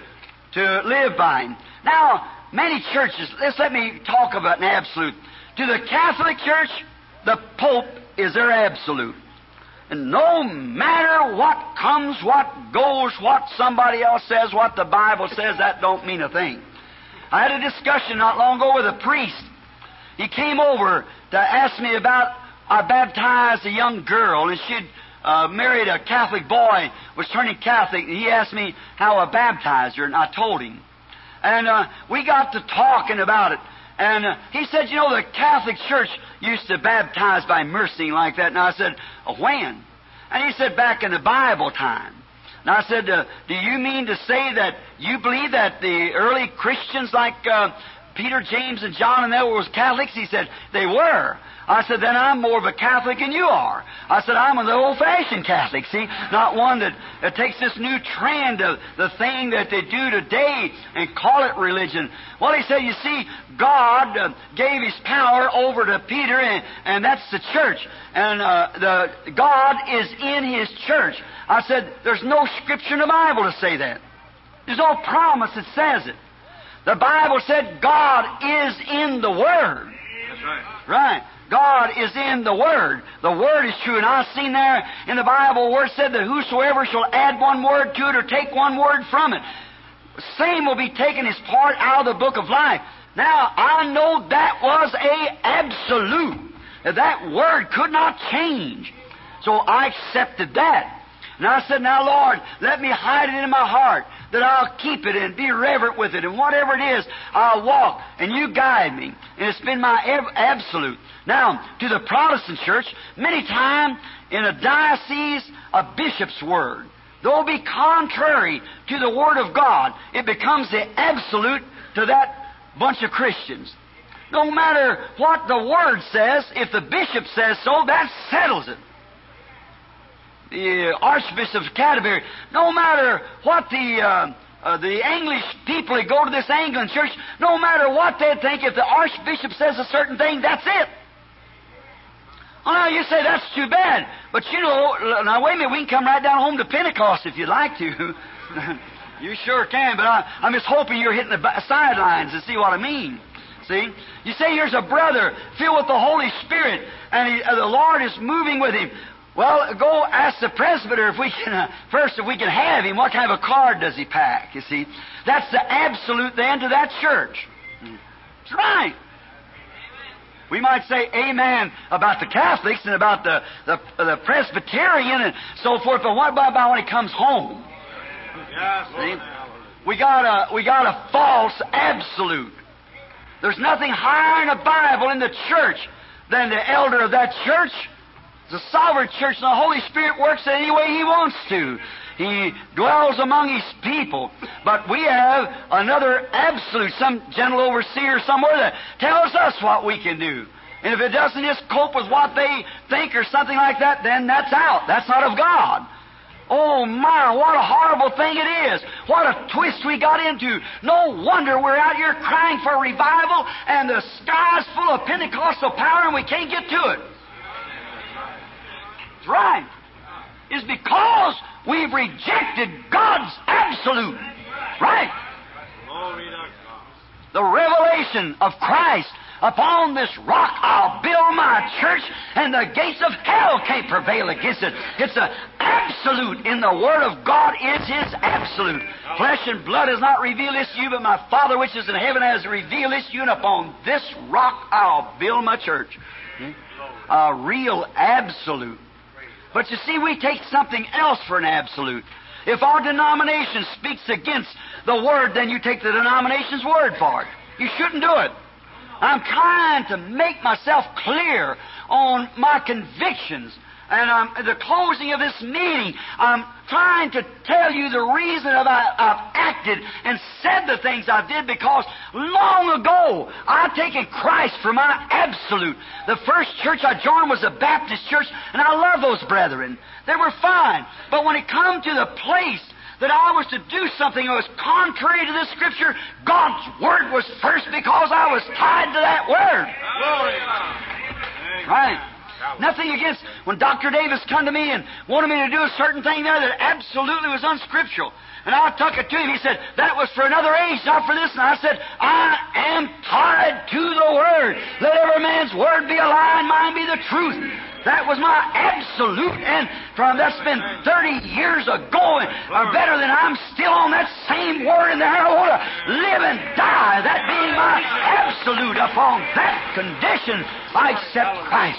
to live by Him. Now, many churches, let me talk about an absolute. To the Catholic Church, the Pope is their absolute. And no matter what comes, what goes, what somebody else says, what the Bible says, that don't mean a thing. I had a discussion not long ago with a priest. He came over to ask me about, I baptized a young girl, and she'd married a Catholic boy, was turning Catholic, and he asked me how I baptized her, and I told him. And we got to talking about it. And he said, you know, the Catholic Church used to baptize by immersing like that. And I said, when? And he said, back in the Bible time. And I said, do you mean to say that you believe that the early Christians like Peter, James, and John and they were Catholics? He said, they were. I said, then I'm more of a Catholic than you are. I said, I'm an old-fashioned Catholic, see? Not one that takes this new trend of the thing that they do today and call it religion. Well, he said, you see, God gave His power over to Peter, and that's the church. And God is in His church. I said, there's no scripture in the Bible to say that. There's no promise that says it. The Bible said God is in the Word. That's right. Right. God is in the Word. The Word is true. And I've seen there in the Bible where it said that whosoever shall add one word to it or take one word from it, same will be taken his part out of the book of life. Now, I know that was a absolute. That word could not change. So I accepted that. And I said, now, Lord, let me hide it in my heart, that I'll keep it and be reverent with it. And whatever it is, I'll walk, and you guide me. And it's been my absolute. Now, to the Protestant church, many times in a diocese, a bishop's word, though it be contrary to the Word of God, it becomes the absolute to that bunch of Christians. No matter what the Word says, if the bishop says so, that settles it. The Archbishop of Canterbury, no matter what the English people that go to this Anglican church, no matter what they think, if the Archbishop says a certain thing, that's it. Oh, you say that's too bad. But you know, now wait a minute, we can come right down home to Pentecost if you'd like to. You sure can, but I'm just hoping you're hitting the sidelines to see what I mean. See? You say here's a brother filled with the Holy Spirit, and the Lord is moving with him. Well, go ask the presbyter if we can, first if we can have him, what kind of a card does he pack, you see? That's the absolute then to that church. That's right. We might say amen about the Catholics and about the Presbyterian and so forth, but what about when he comes home? Yes, See? We got a false absolute. There's nothing higher in the Bible in the church than the elder of that church. It's a sovereign church, and the Holy Spirit works it any way He wants to. He dwells among His people. But we have another absolute, some general overseer somewhere that tells us what we can do. And if it doesn't just cope with what they think or something like that, then that's out. That's not of God. Oh my, what a horrible thing it is. What a twist we got into. No wonder we're out here crying for revival and the sky's full of Pentecostal power and we can't get to it. That's right. It's because we've rejected God's absolute. Right. Glory to God. The revelation of Christ. Upon this rock I'll build my church, and the gates of hell can't prevail against it. It's an absolute in the Word of God. Is His absolute. Flesh and blood has not revealed this to you, but my Father which is in heaven has revealed this to you, and upon this rock I'll build my church. A real absolute. But you see, we take something else for an absolute. If our denomination speaks against the Word, then you take the denomination's word for it. You shouldn't do it. I'm trying to make myself clear on my convictions. And the closing of this meeting, I'm trying to tell you the reason I've acted and said the things I did, because long ago I've taken Christ for my absolute. The first church I joined was a Baptist church, and I love those brethren. They were fine. But when it come to the place that I was to do something that was contrary to this Scripture, God's Word was first, because I was tied to that Word. Glory. Right. Nothing against when Dr. Davis come to me and wanted me to do a certain thing there that absolutely was unscriptural. And I took it to him. He said, that was for another age, not for this. And I said, I am tied to the Word. Let every man's word be a lie and mine be the truth. That was my absolute, and that's been 30 years ago, or better than I'm still on that same Word, and there I want to live and die, that being my absolute. Upon that condition, I accept Christ.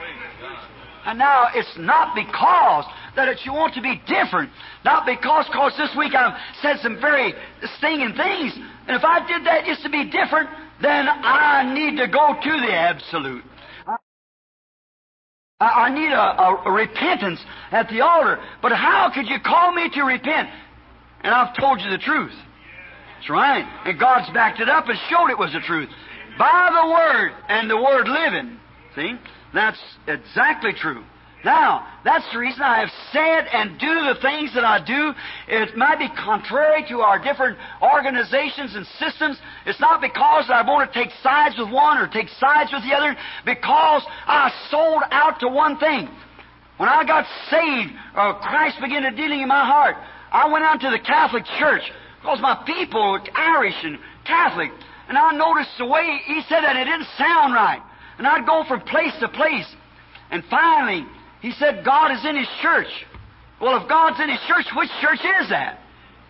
And now, it's not because that you want to be different, not because this week I've said some very stinging things, and if I did that just to be different, then I need to go to the absolute. I need a repentance at the altar. But how could you call me to repent? And I've told you the truth. That's right. And God's backed it up and showed it was the truth. By the Word, and the Word living. See? That's exactly true. Now, that's the reason I have said and do the things that I do. It might be contrary to our different organizations and systems. It's not because I want to take sides with one or take sides with the other, because I sold out to one thing. When I got saved, Christ began to dealing in my heart. I went out to the Catholic Church. Because my people are Irish and Catholic. And I noticed the way he said that it didn't sound right. And I'd go from place to place. And finally, he said, God is in His church. Well, if God's in His church, which church is that?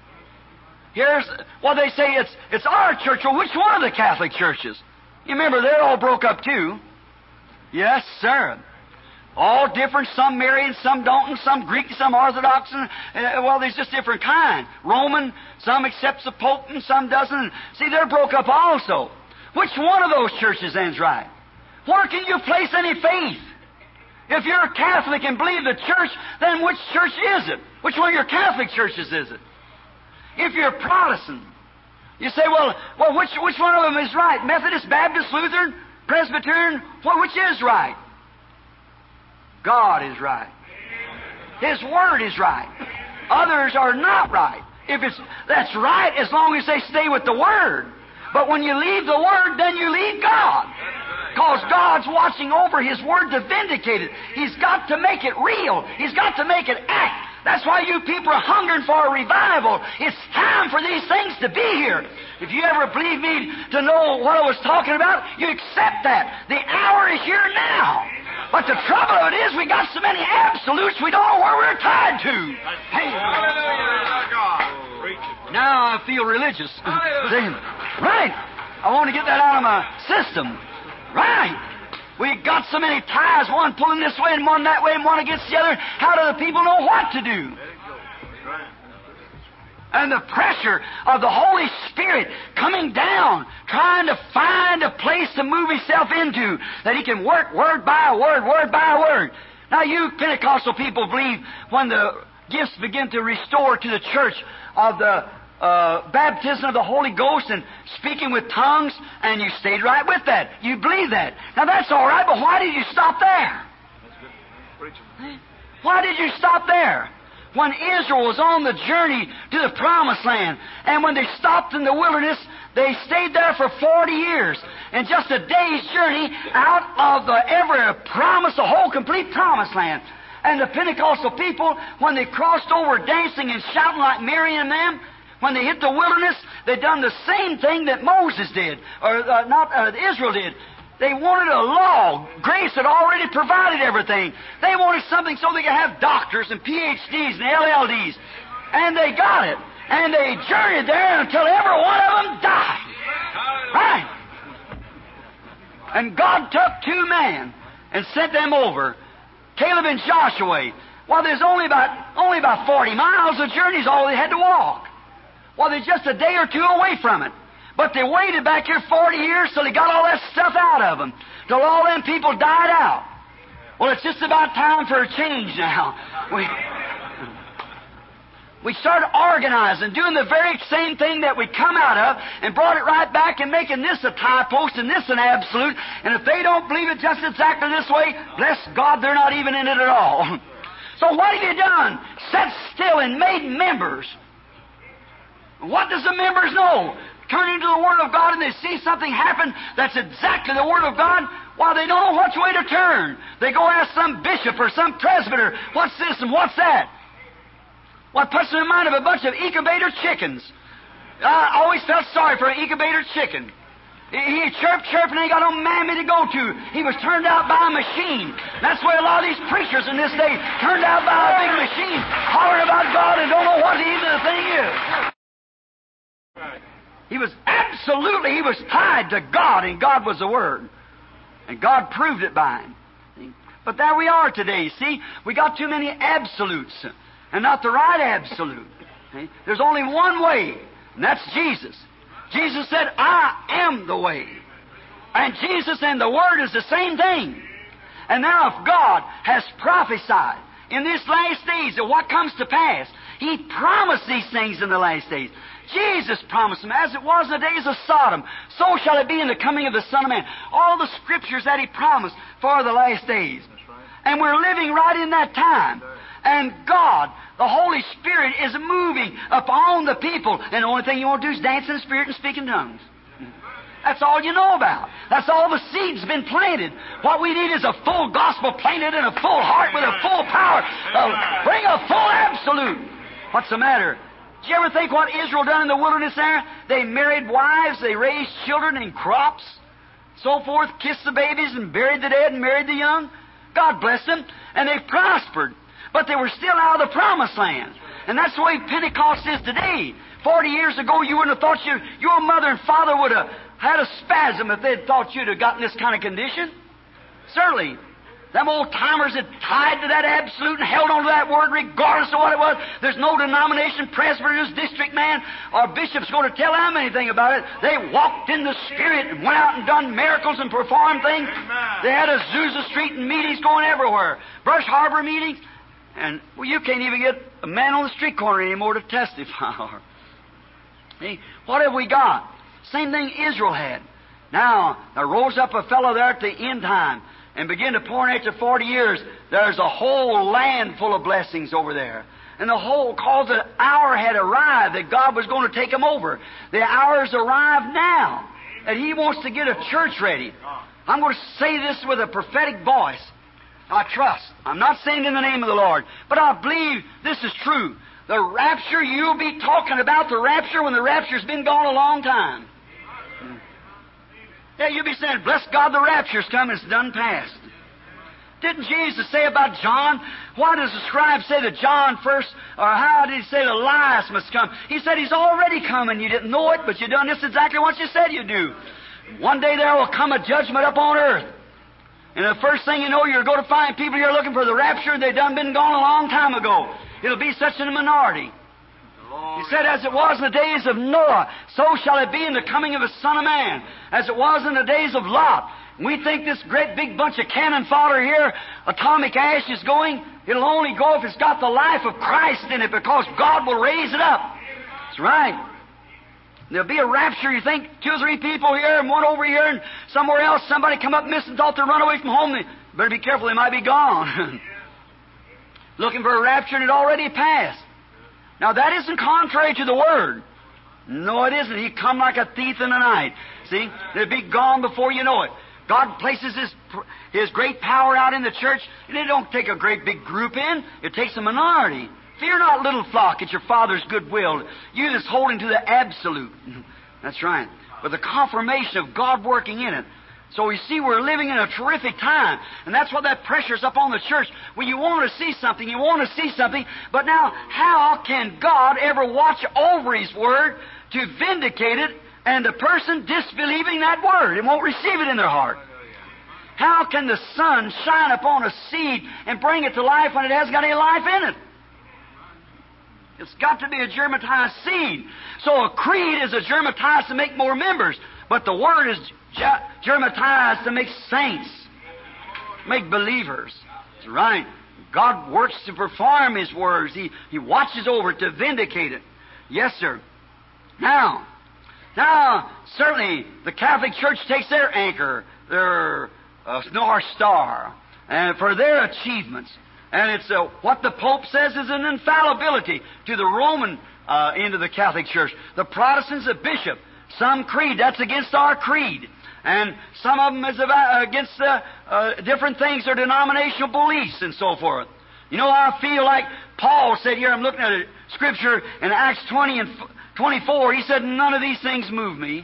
They say it's our church. Well, which one of the Catholic churches? You remember, they're all broke up too. Yes, sir. All different. Some Marian, some don't, and some Greek, some Orthodox. And, there's just different kind. Roman, some accepts the Pope and some doesn't. See, they're broke up also. Which one of those churches ends right? Where can you place any faith? If you're a Catholic and believe the church, then which church is it? Which one of your Catholic churches is it? If you're a Protestant, you say, well, which one of them is right? Methodist, Baptist, Lutheran, Presbyterian? Which is right? God is right. His Word is right. Others are not right. That's right as long as they stay with the Word. But when you leave the Word, then you leave God. Because God's watching over His Word to vindicate it. He's got to make it real. He's got to make it act. That's why you people are hungering for a revival. It's time for these things to be here. If you ever believe me to know what I was talking about, you accept that. The hour is here now. But the trouble of it is we got so many absolutes we don't know where we're tied to. Hey. Now I feel religious. Right. I want to get that out of my system. Right. We got so many ties, one pulling this way and one that way and one against the other. How do the people know what to do? And the pressure of the Holy Spirit coming down, trying to find a place to move Himself into, that He can work word by word, word by word. Now you Pentecostal people believe when the gifts begin to restore to the church of the baptism of the Holy Ghost and speaking with tongues, and you stayed right with that. You believe that. Now that's all right, but why did you stop there? Why did you stop there? When Israel was on the journey to the Promised Land, and when they stopped in the wilderness, they stayed there for 40 years. And just a day's journey out of the whole complete Promised Land. And the Pentecostal people, when they crossed over dancing and shouting like Miriam and them, when they hit the wilderness, they done the same thing that Moses did, or Israel did. They wanted a law. Grace had already provided everything. They wanted something so they could have doctors and PhDs and LLDs. And they got it. And they journeyed there until every one of them died. Right. And God took two men and sent them over, Caleb and Joshua. Well, there's only about 40 miles. The journey's all they had to walk. Well, they're just a day or two away from it. But they waited back here 40 years till they got all that stuff out of them, till all them people died out. Well, it's just about time for a change now. We started organizing, doing the very same thing that we come out of, and brought it right back and making this a tie post and this an absolute. And if they don't believe it just exactly this way, bless God, they're not even in it at all. So what have you done? Sat still and made members. What does the members know? Turn into the Word of God and they see something happen that's exactly the Word of God, while they don't know which way to turn. They go ask some bishop or some presbyter, what's this and what's that? What puts them in mind of a bunch of incubator chickens. I always felt sorry for an incubator chicken. He chirp, and ain't got no mammy to go to. He was turned out by a machine. That's why a lot of these preachers in this day turned out by a big machine, hollering about God and don't know what even the thing is. He was tied to God, and God was the Word. And God proved it by Him. See? But there we are today, see? We got too many absolutes, and not the right absolute. See? There's only one way, and that's Jesus. Jesus said, I am the way. And Jesus and the Word is the same thing. And now if God has prophesied in these last days of what comes to pass, He promised these things in the last days. Jesus promised them, as it was in the days of Sodom, so shall it be in the coming of the Son of Man. All the Scriptures that He promised for the last days. And we're living right in that time. And God, the Holy Spirit, is moving upon the people. And the only thing you want to do is dance in the Spirit and speak in tongues. That's all you know about. That's all the seed's been planted. What we need is a full gospel planted in a full heart with a full power. Bring a full absolute. What's the matter? Did you ever think what Israel done in the wilderness there? They married wives, they raised children and crops, so forth, kissed the babies and buried the dead and married the young. God bless them. And they prospered. But they were still out of the promised land. And that's the way Pentecost is today. 40 years ago, you wouldn't have thought your mother and father would have had a spasm if they'd thought you'd have gotten this kind of condition. Certainly. Them old-timers had tied to that absolute and held on to that word regardless of what it was. There's no denomination, presbyters, district man, or bishop's going to tell them anything about it. They walked in the Spirit and went out and done miracles and performed things. Amen. They had Azusa Street and meetings going everywhere. Brush Harbor meetings. And, well, you can't even get a man on the street corner anymore to testify. See, what have we got? Same thing Israel had. Now, there rose up a fellow there at the end time and began to pour in after 40 years. There's a whole land full of blessings over there. And the whole, cause the hour had arrived that God was going to take them over. The hour's arrived now. And He wants to get a church ready. I'm going to say this with a prophetic voice. I trust. I'm not saying in the name of the Lord, but I believe this is true. The rapture, you'll be talking about the rapture when the rapture's been gone a long time. Yeah, you'll be saying, bless God, the rapture's come, it's done past. Didn't Jesus say about John? Why does the scribe say that John first, or how did he say that Elias must come? He said he's already coming. You didn't know it, but you done this exactly what you said you'd do. One day there will come a judgment up on earth. And the first thing you know, you're going to find people here looking for the rapture, and they've done been gone a long time ago. It'll be such a minority. He said, as it was in the days of Noah, so shall it be in the coming of the Son of Man. As it was in the days of Lot. We think this great big bunch of cannon fodder here, atomic ash is going. It'll only go if it's got the life of Christ in it, because God will raise it up. That's right. There'll be a rapture. You think 2 or 3 people here and one over here and somewhere else. Somebody come up missing, thought they'd run away from home. They better be careful, they might be gone. Looking for a rapture, and it already passed. Now, that isn't contrary to the Word. No, it isn't. He'd come like a thief in the night. See? It'd be gone before you know it. God places His great power out in the church, and it don't take a great big group in. It takes a minority. Fear not, little flock, at your Father's good will. You that's holding to the absolute. That's right. With the confirmation of God working in it. So we see we're living in a terrific time. And that's what that pressure's up on the church. When you want to see something, you want to see something. But now, how can God ever watch over His Word to vindicate it, and the person disbelieving that Word and won't receive it in their heart? How can the sun shine upon a seed and bring it to life when it hasn't got any life in it? It's got to be a germatized seed. So a creed is a germatized to make more members. But the Word is germatized to make saints, make believers. That's right. God works to perform His words. He watches over it to vindicate it. Yes, sir. Now, certainly the Catholic Church takes their anchor, their North Star, and for their achievements. And it's what the Pope says is an infallibility to the Roman end of the Catholic Church. The Protestants, a bishop. Some creed, that's against our creed. And some of them is against different things, or denominational beliefs and so forth. You know, I feel like Paul said here, I'm looking at a scripture in Acts 20 and 24, he said, none of these things move me.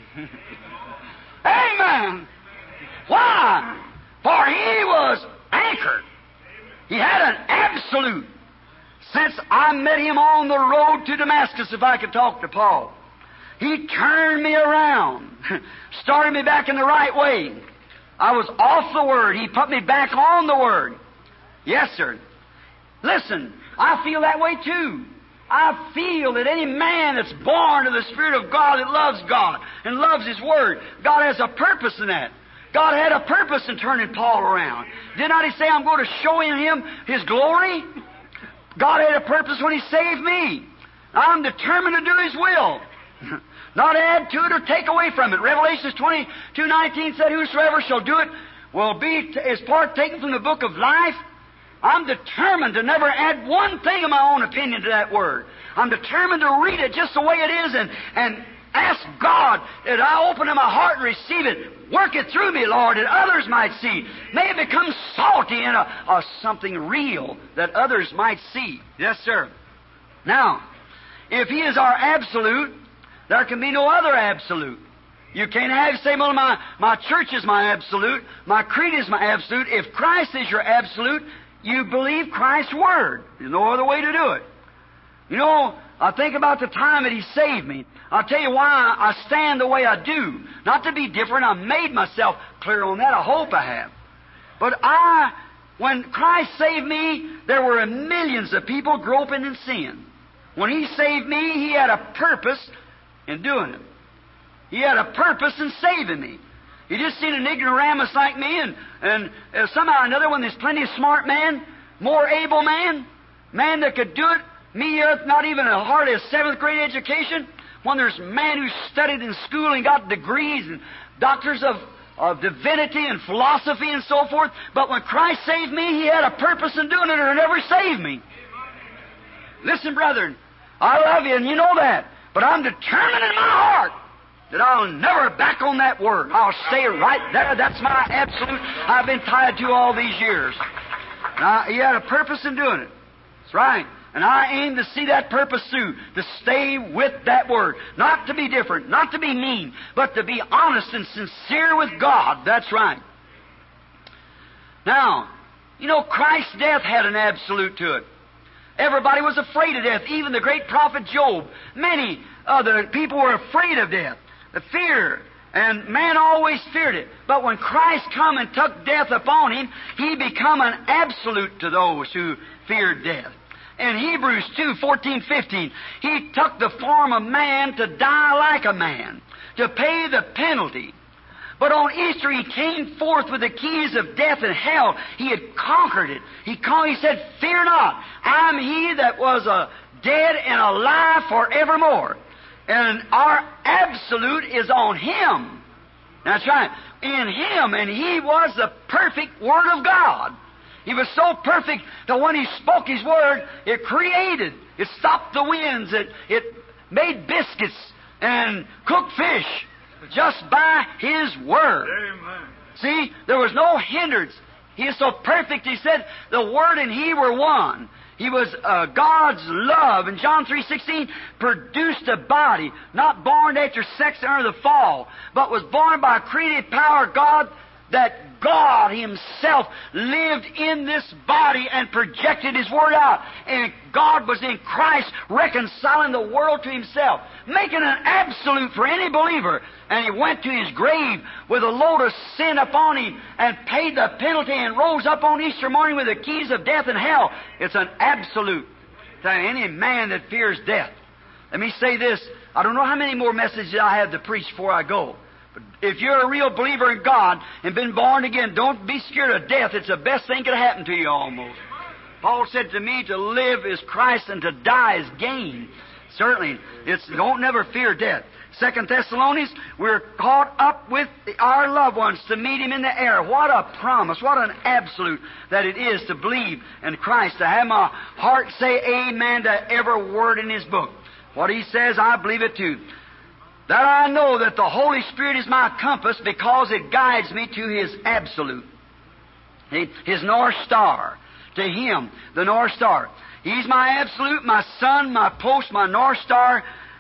Amen! Why? For he was anchored. He had an absolute. Since I met him on the road to Damascus, if I could talk to Paul, he turned me around, started me back in the right way. I was off the Word. He put me back on the Word. Yes, sir. Listen, I feel that way too. I feel that any man that's born of the Spirit of God, that loves God and loves His Word, God has a purpose in that. God had a purpose in turning Paul around. Did not He say, I'm going to show in him His glory? God had a purpose when He saved me. I'm determined to do His will. Not add to it or take away from it. Revelation 22:19 said, whosoever shall do it will be is partaken from the book of life. I'm determined to never add one thing of my own opinion to that Word. I'm determined to read it just the way it is and ask God that I open up my heart and receive it. Work it through me, Lord, that others might see. May it become salty and something real that others might see. Yes, sir. Now, If He is our absolute, there can be no other absolute. You can't say, well, my church is my absolute, my creed is my absolute. If Christ is your absolute, you believe Christ's Word. There's no other way to do it. You know, I think about the time that He saved me. I'll tell you why I stand the way I do. Not to be different. I've made myself clear on that. I hope I have. But when Christ saved me, there were millions of people groping in sin. When He saved me, He had a purpose in doing it. He had a purpose in saving me. He just seen an ignoramus like me, and somehow or another, when there's plenty of smart man, more able man that could do it, me, not even hardly a 7th grade education, when there's man who studied in school and got degrees and doctors of divinity and philosophy and so forth, but when Christ saved me, He had a purpose in doing it, or He never saved me. Listen, brethren, I love you, and you know that, but I'm determined in my heart that I'll never back on that Word. I'll stay right there. That's my absolute I've been tied to all these years. Now, He had a purpose in doing it. That's right. And I aim to see that purpose through, to stay with that Word. Not to be different, not to be mean, but to be honest and sincere with God. That's right. Now, you know, Christ's death had an absolute to it. Everybody was afraid of death. Even the great prophet Job. Many other people were afraid of death. The fear. And man always feared it. But when Christ come and took death upon Him, He become an absolute to those who feared death. In Hebrews 2:14-15, He took the form of man to die like a man, to pay the penalty. But on Easter He came forth with the keys of death and hell. He had conquered it. He said, "Fear not, I'm He that was dead and alive forevermore." And our absolute is on Him. That's right. In Him, and He was the perfect Word of God. He was so perfect that when He spoke His Word, it created. It stopped the winds. It made biscuits and cooked fish just by His Word. Amen. See, there was no hindrance. He is so perfect, He said, the Word and He were one. He was God's love. And John 3:16 produced a body, not born after sex or the fall, but was born by creative power of God, that God Himself lived in this body and projected His Word out. And God was in Christ reconciling the world to Himself, making an absolute for any believer. And He went to His grave with a load of sin upon Him and paid the penalty and rose up on Easter morning with the keys of death and hell. It's an absolute to any man that fears death. Let me say this. I don't know how many more messages I have to preach before I go. But if you're a real believer in God and been born again, don't be scared of death. It's the best thing could happen to you almost. Paul said to me, to live is Christ and to die is gain. Certainly, don't never fear death. 2 Thessalonians, we're caught up with our loved ones to meet Him in the air. What a promise, what an absolute that it is to believe in Christ, to have my heart say amen to every word in His book. What He says, I believe it too. That I know that the Holy Spirit is my compass because it guides me to His absolute. His North Star. To Him, the North Star. He's my absolute, my sun, my post, my North Star.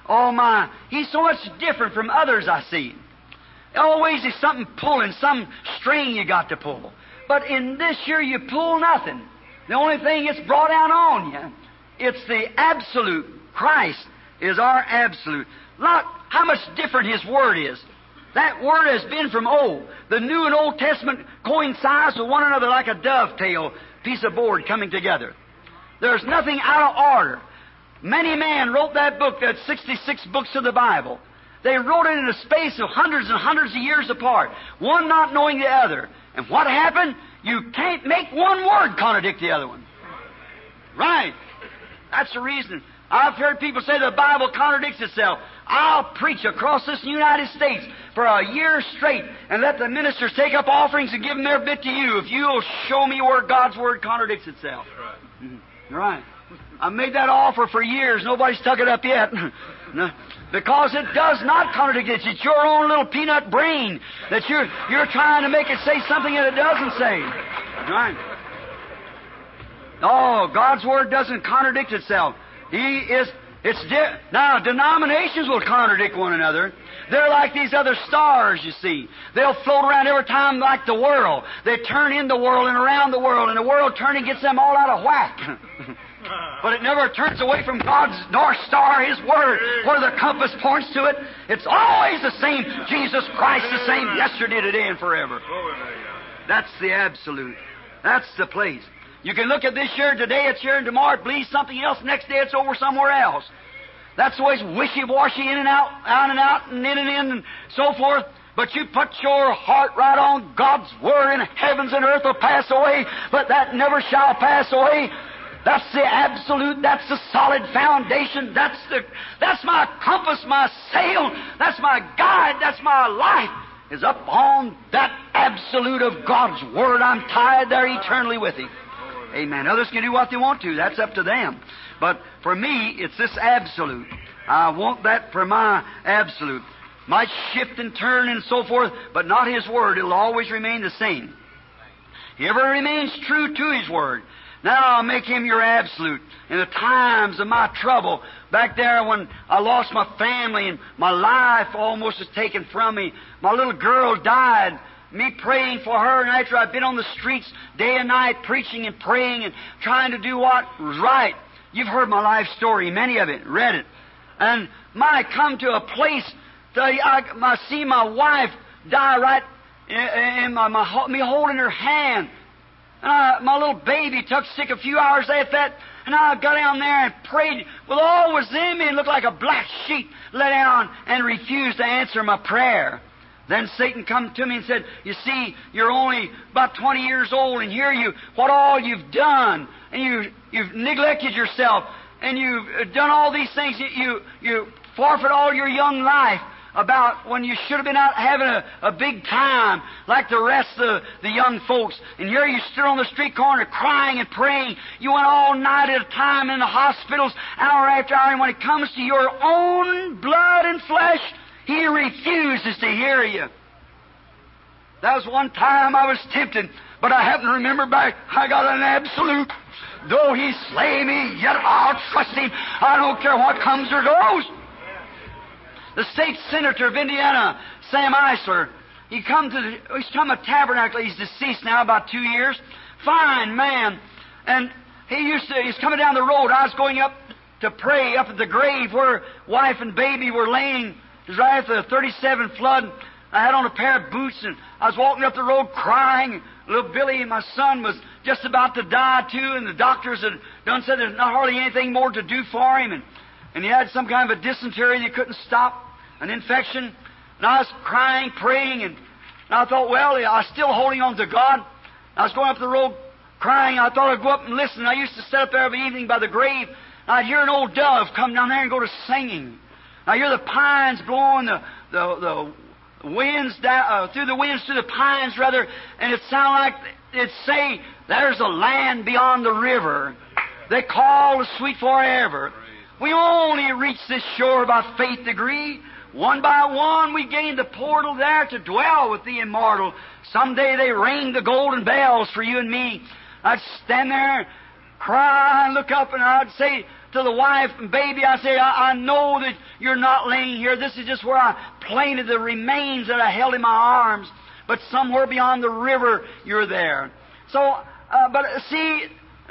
He's so much different from others I see. Always there's something pulling, some string you got to pull. But in this year you pull nothing. The only thing it's brought down on you, it's the absolute. Christ is our absolute. Look how much different His Word is. That Word has been from old. The New and Old Testament coincides with one another like a dovetail piece of board coming together. There's nothing out of order. Many men wrote that book, that 66 books of the Bible. They wrote it in a space of hundreds and hundreds of years apart, one not knowing the other. And what happened? You can't make one word contradict the other one. Right. That's the reason. I've heard people say the Bible contradicts itself. I'll preach across this United States for a year straight and let the ministers take up offerings and give them their bit to you if you'll show me where God's Word contradicts itself. Right. I've made that offer for years. Nobody's took it up yet. No, because it does not contradict it. It's your own little peanut brain that you're trying to make it say something that it doesn't say. Right. Oh, God's Word doesn't contradict itself. Now, denominations will contradict one another. They're like these other stars, you see. They'll float around every time like the world. They turn in the world and around the world, and the world turning gets them all out of whack. But it never turns away from God's North Star, His Word, where the compass points to it. It's always the same. Jesus Christ the same yesterday, today, and forever. That's the absolute. That's the place. You can look at this here, today it's here, and tomorrow it believes something else, next day it's over somewhere else. That's always wishy-washy, in and out, and out, and in, and so forth. But you put your heart right on God's Word, and heavens and earth will pass away, but that never shall pass away. That's the absolute, that's the solid foundation, that's my compass, my sail, that's my guide, that's my life, is up on that absolute of God's Word. I'm tied there eternally with Him. Amen. Others can do what they want to. That's up to them. But for me, it's this absolute. I want that for my absolute. Might shift and turn and so forth, but not His Word. It'll always remain the same. He ever remains true to His Word. Now I'll make Him your absolute. In the times of my trouble, back there when I lost my family and my life almost was taken from me, my little girl died, me praying for her, and after I've been on the streets day and night preaching and praying and trying to do what was right. You've heard my life story, many of it, read it. And I come to a place I see my wife die right in me holding her hand. And my little baby took sick a few hours after that, and I got down there and prayed with all was in me and looked like a black sheep, let down and refused to answer my prayer. Then Satan come to me and said, you see, you're only about 20 years old, and here what all you've done, and you've neglected yourself, and you've done all these things. You forfeit all your young life about when you should have been out having a big time like the rest of the young folks. And here you stood on the street corner crying and praying. You went all night at a time in the hospitals, hour after hour, and when it comes to your own blood and flesh, He refuses to hear you. That was one time I was tempted, but I happen to remember back, I got an absolute. Though He slay me, yet I'll trust Him. I don't care what comes or goes. The state senator of Indiana, Sam Eisler, he's come to Tabernacle. He's deceased now, about 2 years. Fine man. And he's coming down the road. I was going up to pray up at the grave where wife and baby were laying. It was right after the 37 flood. I had on a pair of boots, and I was walking up the road crying. Little Billy, my son, was just about to die too, and the doctors had said there's not hardly anything more to do for him, and he had some kind of a dysentery that he couldn't stop, an infection. And I was crying, praying, and I thought, well, I was still holding on to God. I was going up the road crying. I thought I'd go up and listen. I used to sit up there every evening by the grave, and I'd hear an old dove come down there and go to singing. I hear the pines blowing, the winds down, through the pines, rather, and it sounded like it'd say, there's a land beyond the river. They call the sweet forever. We only reach this shore by faith degree. One by one we gain the portal there to dwell with the immortal. Someday they ring the golden bells for you and me. I'd stand there, cry, and look up, and I'd say to the wife and baby, I say, I know that you're not laying here. This is just where I planted the remains that I held in my arms. But somewhere beyond the river, you're there. So, but see,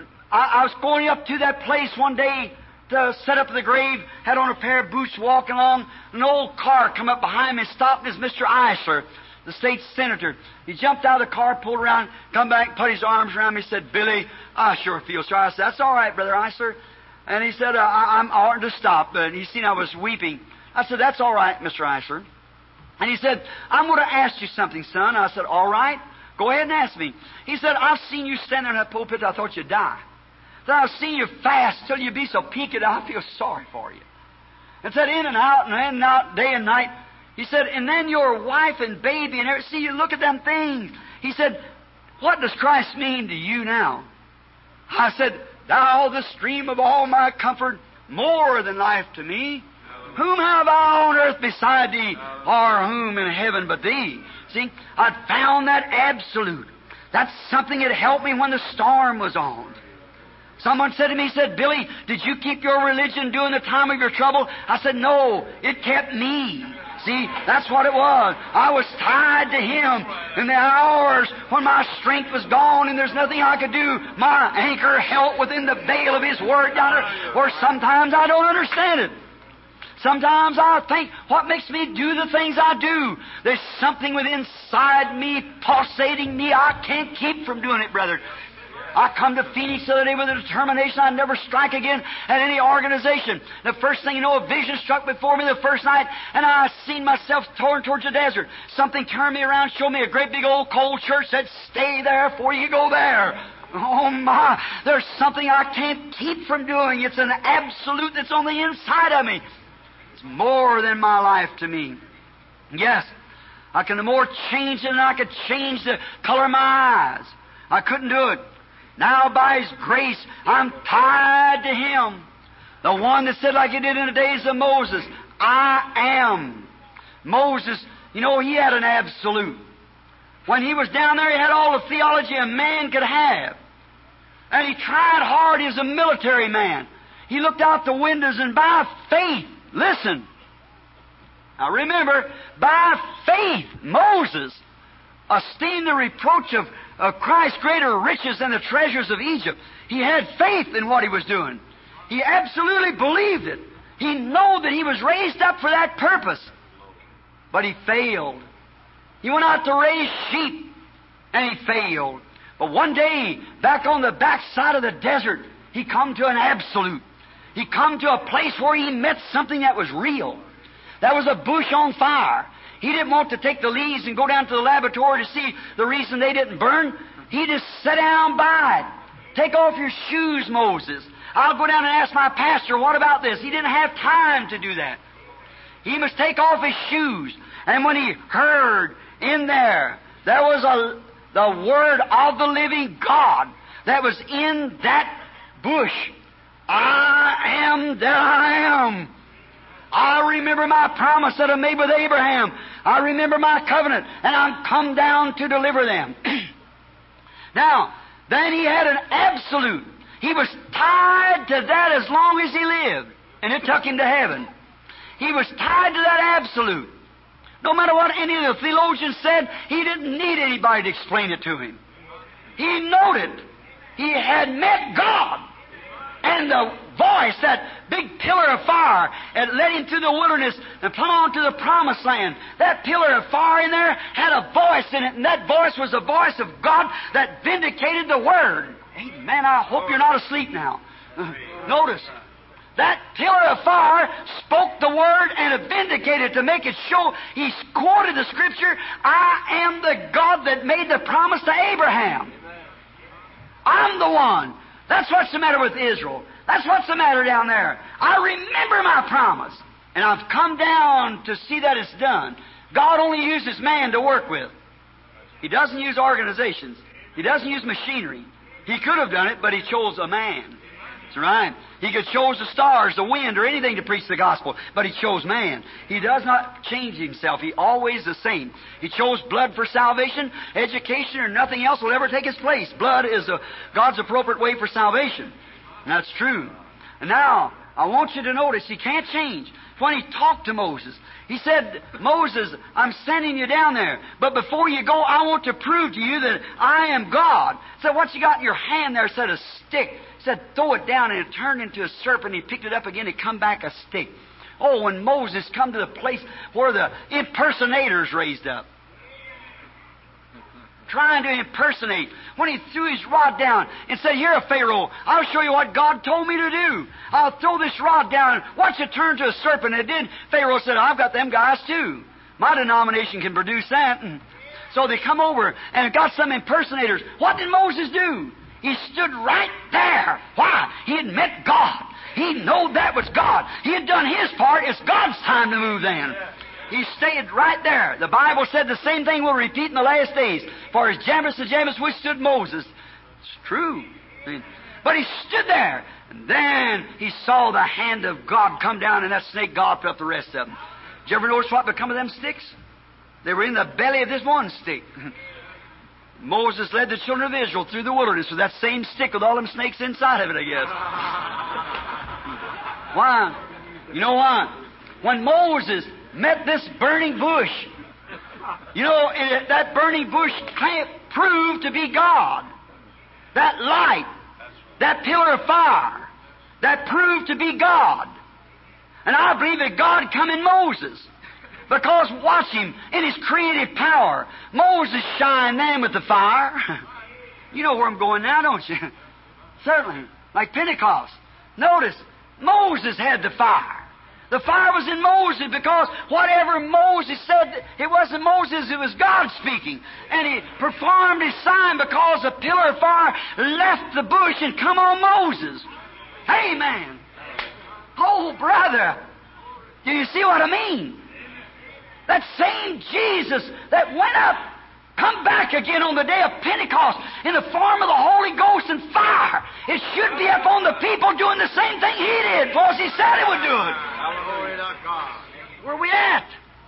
I was going up to that place one day to set up the grave, had on a pair of boots walking along. An old car come up behind me, stopped, and it's Mr. Eisler, the state senator. He jumped out of the car, pulled around, come back, put his arms around me, said, Billy, I sure feel sorry. I said, that's all right, Brother Eisler. And he said, I'm hard to stop. And he seen I was weeping. I said, that's all right, Mr. Eisler. And he said, I'm going to ask you something, son. I said, all right. Go ahead and ask me. He said, I've seen you stand there in that pulpit. I thought you'd die. Then I've seen you fast till you be so peaked. I feel sorry for you. And said, in and out, day and night. He said, and then your wife and baby and everything. See, you look at them things. He said, what does Christ mean to you now? I said, thou the stream of all my comfort, more than life to me. Whom have I on earth beside thee, or whom in heaven but thee? See, I'd found that absolute. That's something that helped me when the storm was on. Someone said to me, said, Billy, did you keep your religion during the time of your trouble? I said, no, it kept me. See, that's what it was. I was tied to Him. In the hours when my strength was gone and there's nothing I could do, my anchor held within the veil of His Word yonder, where sometimes I don't understand it. Sometimes I think, what makes me do the things I do? There's something within inside me, pulsating me. I can't keep from doing it, brother. I come to Phoenix the other day with a determination I'd never strike again at any organization. The first thing you know, a vision struck before me the first night, and I seen myself torn towards the desert. Something turned me around, showed me a great big old cold church, said, stay there before you go there. Oh my, there's something I can't keep from doing. It's an absolute that's on the inside of me. It's more than my life to me. Yes, I can more change it than I could change the color of my eyes. I couldn't do it. Now, by His grace, I'm tied to Him. The one that said, like He did in the days of Moses, I am. Moses, you know, he had an absolute. When he was down there, he had all the theology a man could have. And he tried hard as a military man. He looked out the windows and by faith, listen. Now remember, by faith, Moses esteemed the reproach of Christ greater riches than the treasures of Egypt. He had faith in what he was doing. He absolutely believed it. He knew that he was raised up for that purpose. But he failed. He went out to raise sheep, and he failed. But one day, back on the backside of the desert, he come to an absolute. He come to a place where he met something that was real. That was a bush on fire. He didn't want to take the leaves and go down to the laboratory to see the reason they didn't burn. He just sat down by it. Take off your shoes, Moses. I'll go down and ask my pastor, what about this? He didn't have time to do that. He must take off his shoes. And when he heard in there was the Word of the living God that was in that bush. I am that I am. I remember my promise that I made with Abraham. I remember my covenant, and I'm come down to deliver them. Now, then he had an absolute. He was tied to that as long as he lived, and it took him to heaven. He was tied to that absolute. No matter what any of the theologians said, he didn't need anybody to explain it to him. He knowed it. He had met God. And the voice, that big pillar of fire, that led him through the wilderness and plumb on to the promised land. That pillar of fire in there had a voice in it, and that voice was the voice of God that vindicated the Word. Amen. I hope you're not asleep now. Notice, that pillar of fire spoke the Word and it vindicated to make it show. He quoted the Scripture, I am the God that made the promise to Abraham. I'm the one. That's what's the matter with Israel. That's what's the matter down there. I remember my promise. And I've come down to see that it's done. God only uses man to work with. He doesn't use organizations. He doesn't use machinery. He could have done it, but He chose a man. That's right. He could chose the stars, the wind, or anything to preach the gospel, but He chose man. He does not change Himself. He's always the same. He chose blood for salvation. Education or nothing else will ever take His place. Blood is God's appropriate way for salvation. And that's true. And now, I want you to notice, He can't change. When He talked to Moses, He said, Moses, I'm sending you down there. But before you go, I want to prove to you that I am God. So what you got in your hand there? Said a stick. Said, throw it down, and it turned into a serpent. He picked it up again, it come back a stick. Oh, when Moses come to the place where the impersonators raised up, trying to impersonate, when he threw his rod down and said, here, Pharaoh, I'll show you what God told me to do. I'll throw this rod down, watch it turn to a serpent. And it did. Pharaoh said, I've got them guys too. My denomination can produce that. And so they come over and got some impersonators. What did Moses do? He stood right there. Why? He had met God. He knew that was God. He had done his part. It's God's time to move then. He stayed right there. The Bible said the same thing will repeat in the last days. For as Jannes and Jambres withstood Moses. It's true. But he stood there. And then he saw the hand of God come down, and that snake gulped up the rest of them. Did you ever notice what become of them sticks? They were in the belly of this one stick. Moses led the children of Israel through the wilderness with that same stick with all them snakes inside of it, I guess. Why? You know why? When Moses met this burning bush, you know, that burning bush proved to be God. That light, that pillar of fire, that proved to be God. And I believe that God come in Moses. Because watch him in his creative power. Moses shined then with the fire. You know where I'm going now, don't you? Certainly. Like Pentecost. Notice, Moses had the fire. The fire was in Moses because whatever Moses said, it wasn't Moses, it was God speaking. And he performed his sign because a pillar of fire left the bush and come on Moses. Amen. Oh, brother, do you see what I mean? That same Jesus that went up, come back again on the day of Pentecost in the form of the Holy Ghost and fire. It should be up on the people doing the same thing He did, because He said He would do it. Hallelujah to God. Where are we at?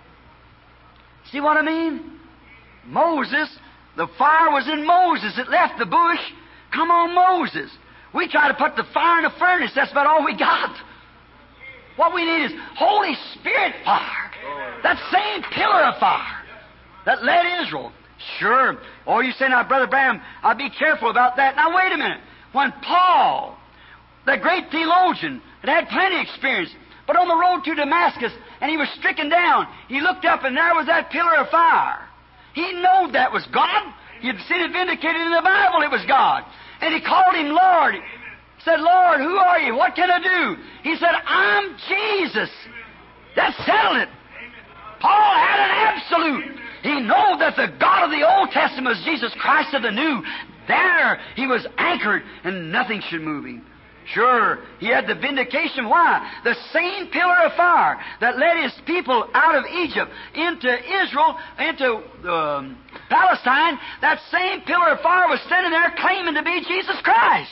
See what I mean? Moses, the fire was in Moses. It left the bush. Come on, Moses. We try to put the fire in a furnace. That's about all we got. What we need is Holy Spirit fire. That same pillar of fire that led Israel. Sure. Oh, you say, now, Brother Branham, I'll be careful about that. Now, wait a minute. When Paul, the great theologian, had plenty of experience, but on the road to Damascus, and he was stricken down, he looked up, and there was that pillar of fire. He knew that was God. He had seen it vindicated in the Bible. It was God. And he called Him Lord. He said, Lord, who are You? What can I do? He said, I'm Jesus. That settled it. Paul had an absolute. He knew that the God of the Old Testament was Jesus Christ of the New. There he was anchored, and nothing should move him. Sure, he had the vindication. Why? The same pillar of fire that led his people out of Egypt into Israel, into Palestine, that same pillar of fire was standing there claiming to be Jesus Christ.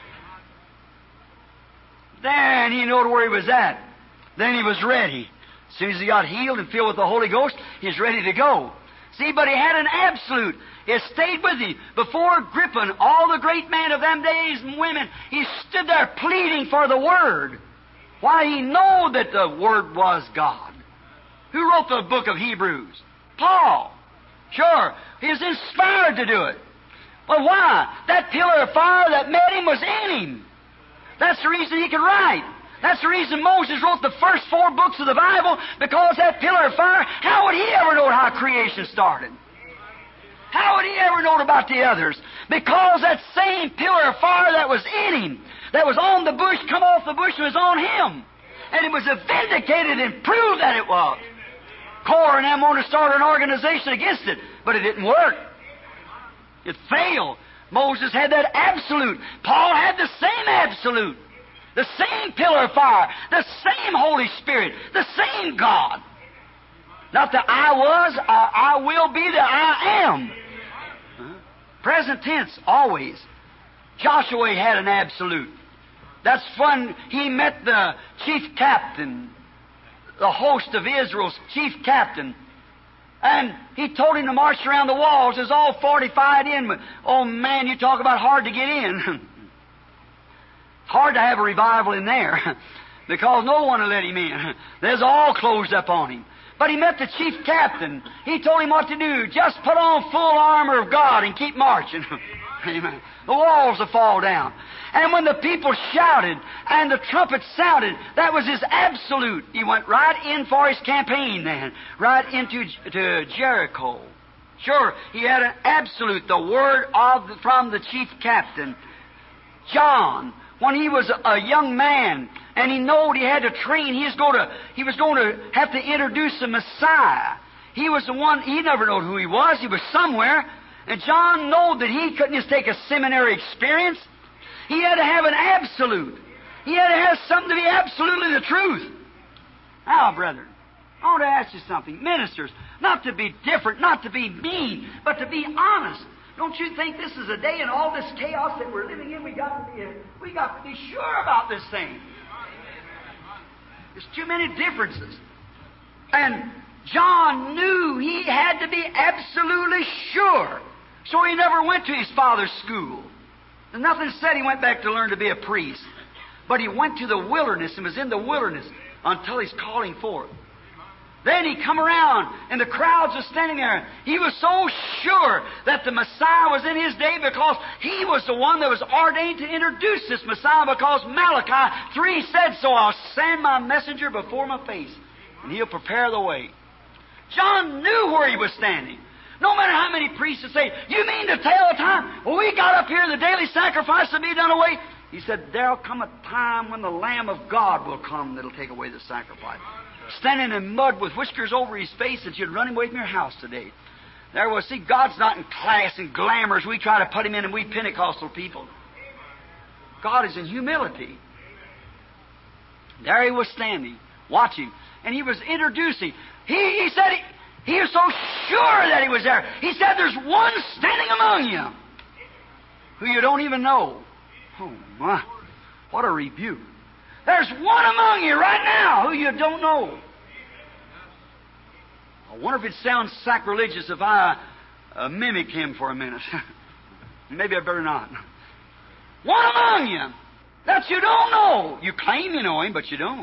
Then he knew where he was at. Then he was ready. As soon as he got healed and filled with the Holy Ghost, he's ready to go. See, but he had an absolute. It stayed with him. Before Agrippa, all the great men of them days and women, he stood there pleading for the Word. Why? He knew that the Word was God. Who wrote the book of Hebrews? Paul. Sure, he was inspired to do it. But why? That pillar of fire that met him was in him. That's the reason he could write. That's the reason Moses wrote the first 4 books of the Bible, because that pillar of fire, how would he ever know how creation started? How would he ever know about the others? Because that same pillar of fire that was in him, that was on the bush, come off the bush, was on him. And it was vindicated and proved that it was. Korah and them wanted to start an organization against it, but it didn't work. It failed. Moses had that absolute. Paul had the same absolute. The same pillar of fire, the same Holy Spirit, the same God. Not that I was, or I will be, that I am. Present tense, always. Joshua had an absolute. That's when he met the chief captain, the host of Israel's chief captain. And he told him to march around the walls. It was all fortified in. Oh man, you talk about hard to get in. Hard to have a revival in there, because no one will let him in. There's all closed up on him. But he met the chief captain. He told him what to do. Just put on full armor of God and keep marching. Amen. The walls will fall down. And when the people shouted and the trumpet sounded, that was his absolute. He went right in for his campaign then, right into Jericho. Sure, he had an absolute, the word from the chief captain. John, when he was a young man, and he knew he had to train, he was going to have to introduce the Messiah. He was the one, he never knew who he was somewhere. And John knew that he couldn't just take a seminary experience. He had to have an absolute. He had to have something to be absolutely the truth. Now, brethren, I want to ask you something. Ministers, not to be different, not to be mean, but to be honest. Don't you think this is a day in all this chaos that we're living in, we got to be sure about this thing. There's too many differences. And John knew he had to be absolutely sure So he never went to his father's school. And nothing said he went back to learn to be a priest. But he went to the wilderness and was in the wilderness until his calling forth. Then he come around, and the crowds were standing there. He was so sure that the Messiah was in his day because he was the one that was ordained to introduce this Messiah, because Malachi 3 said so. I'll send my messenger before my face, and he'll prepare the way. John knew where he was standing. No matter how many priests would say, you mean to tell a time? Well, we got up here, the daily sacrifice will be done away. He said, there'll come a time when the Lamb of God will come that'll take away the sacrifice. Standing in mud with whiskers over his face that you'd run him away from your house today. There was, see, God's not in class and glamours. We try to put him in, and we Pentecostal people. God is in humility. There he was standing, watching, and he was introducing. He said he was so sure that he was there. He said, there's one standing among you who you don't even know. Oh, my. What a rebuke. There's one among you right now who you don't know. I wonder if it sounds sacrilegious if I mimic him for a minute. Maybe I better not. One among you that you don't know. You claim you know him, but you don't.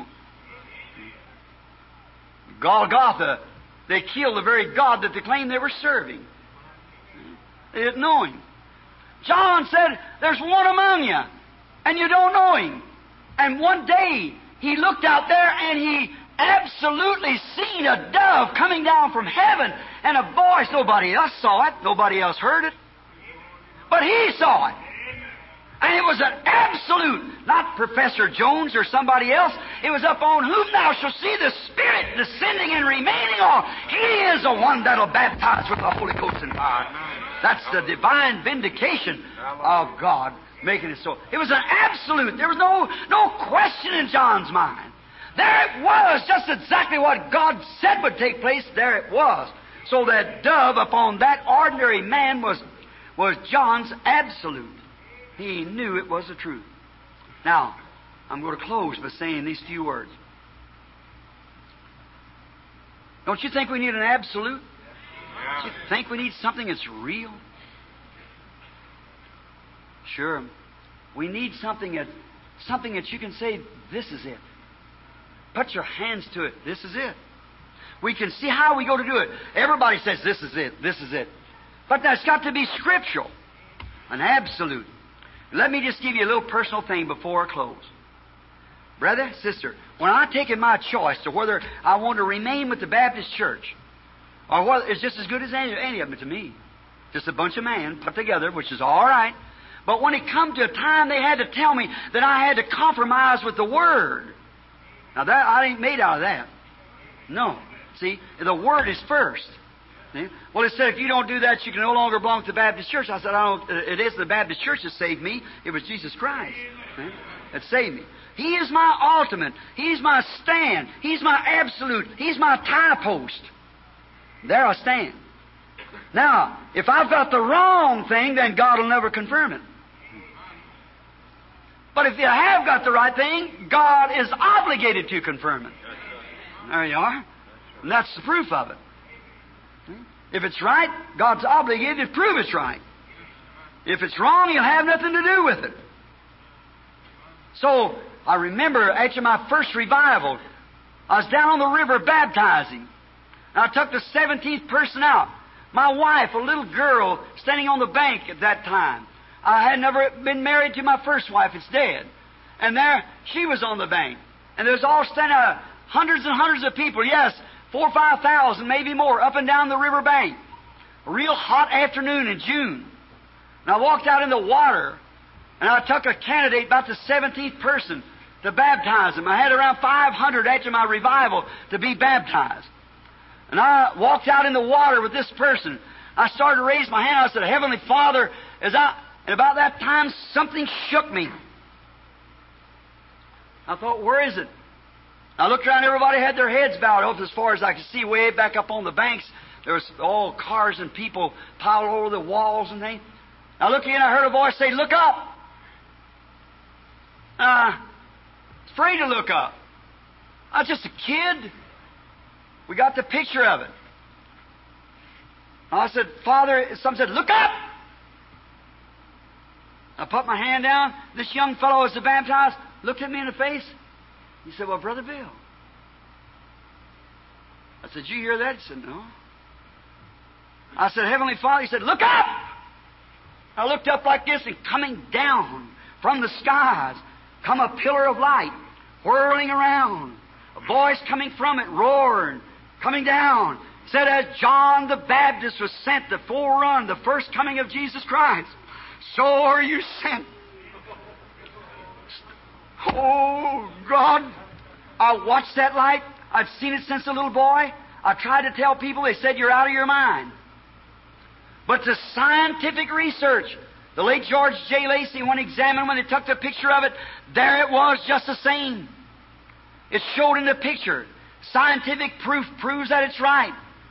Golgotha, they killed the very God that they claimed they were serving. They didn't know him. John said, there's one among you, and you don't know him. And one day, he looked out there and he absolutely seen a dove coming down from heaven and a voice. Nobody else saw it. Nobody else heard it. But he saw it. And it was an absolute, not Professor Jones or somebody else. It was upon whom thou shalt see the Spirit descending and remaining on. He is the one that'll baptize with the Holy Ghost and fire. That's the divine vindication of God. Making it so. It was an absolute. There was no question in John's mind. There it was, just exactly what God said would take place. There it was. So that dove upon that ordinary man was John's absolute. He knew it was the truth. Now, I'm going to close by saying these few words. Don't you think we need an absolute? Don't you think we need something that's real? Sure. We need something that you can say, this is it. Put your hands to it. This is it. We can see how we go to do it. Everybody says, this is it. This is it. But that's got to be scriptural. An absolute. Let me just give you a little personal thing before I close. Brother, sister, when I taken my choice to whether I want to remain with the Baptist Church, or whether it's just as good as any of them to me. Just a bunch of men put together, which is all right. But when it come to a time, they had to tell me that I had to compromise with the Word. Now, that I ain't made out of that. No. See, the Word is first. See? Well, it said if you don't do that, you can no longer belong to the Baptist Church. I said, it isn't the Baptist Church that saved me. It was Jesus Christ that saved me. He is my ultimate. He's my stand. He's my absolute. He's my tie post. There I stand. Now, if I've got the wrong thing, then God will never confirm it. But if you have got the right thing, God is obligated to confirm it. There you are. And that's the proof of it. If it's right, God's obligated to prove it's right. If it's wrong, He'll have nothing to do with it. So, I remember after my first revival, I was down on the river baptizing. And I took the 17th person out. My wife, a little girl, standing on the bank at that time. I had never been married to my first wife. It's dead. And there, she was on the bank. And there's all standing hundreds and hundreds of people. Yes, 4,000 or 5,000, maybe more, up and down the river bank. A real hot afternoon in June. And I walked out in the water. And I took a candidate, about the 17th person, to baptize him. I had around 500 after my revival to be baptized. And I walked out in the water with this person. I started to raise my hand. I said, Heavenly Father, and about that time, something shook me. I thought, where is it? I looked around, everybody had their heads bowed up as far as I could see, way back up on the banks. There was all cars and people piled over the walls and things. I looked in, I heard a voice say, look up. I was afraid to look up. I was just a kid. We got the picture of it. I said, Father, someone said, look up. I put my hand down. This young fellow was baptized, looked at me in the face. He said, "Well, Brother Bill." I said, "Did you hear that?" He said, "No." I said, "Heavenly Father," he said, "Look up!" I looked up like this, and coming down from the skies come a pillar of light, whirling around. A voice coming from it, roaring, coming down. Said, "As John the Baptist was sent to forerun the first coming of Jesus Christ, so are you sent." Oh, God. I watched that light. I've seen it since a little boy. I tried to tell people. They said, "You're out of your mind." But the scientific research, the late George J. Lacey, when examined, when they took the picture of it, there it was just the same. It showed in the picture. Scientific proof proves that it's right.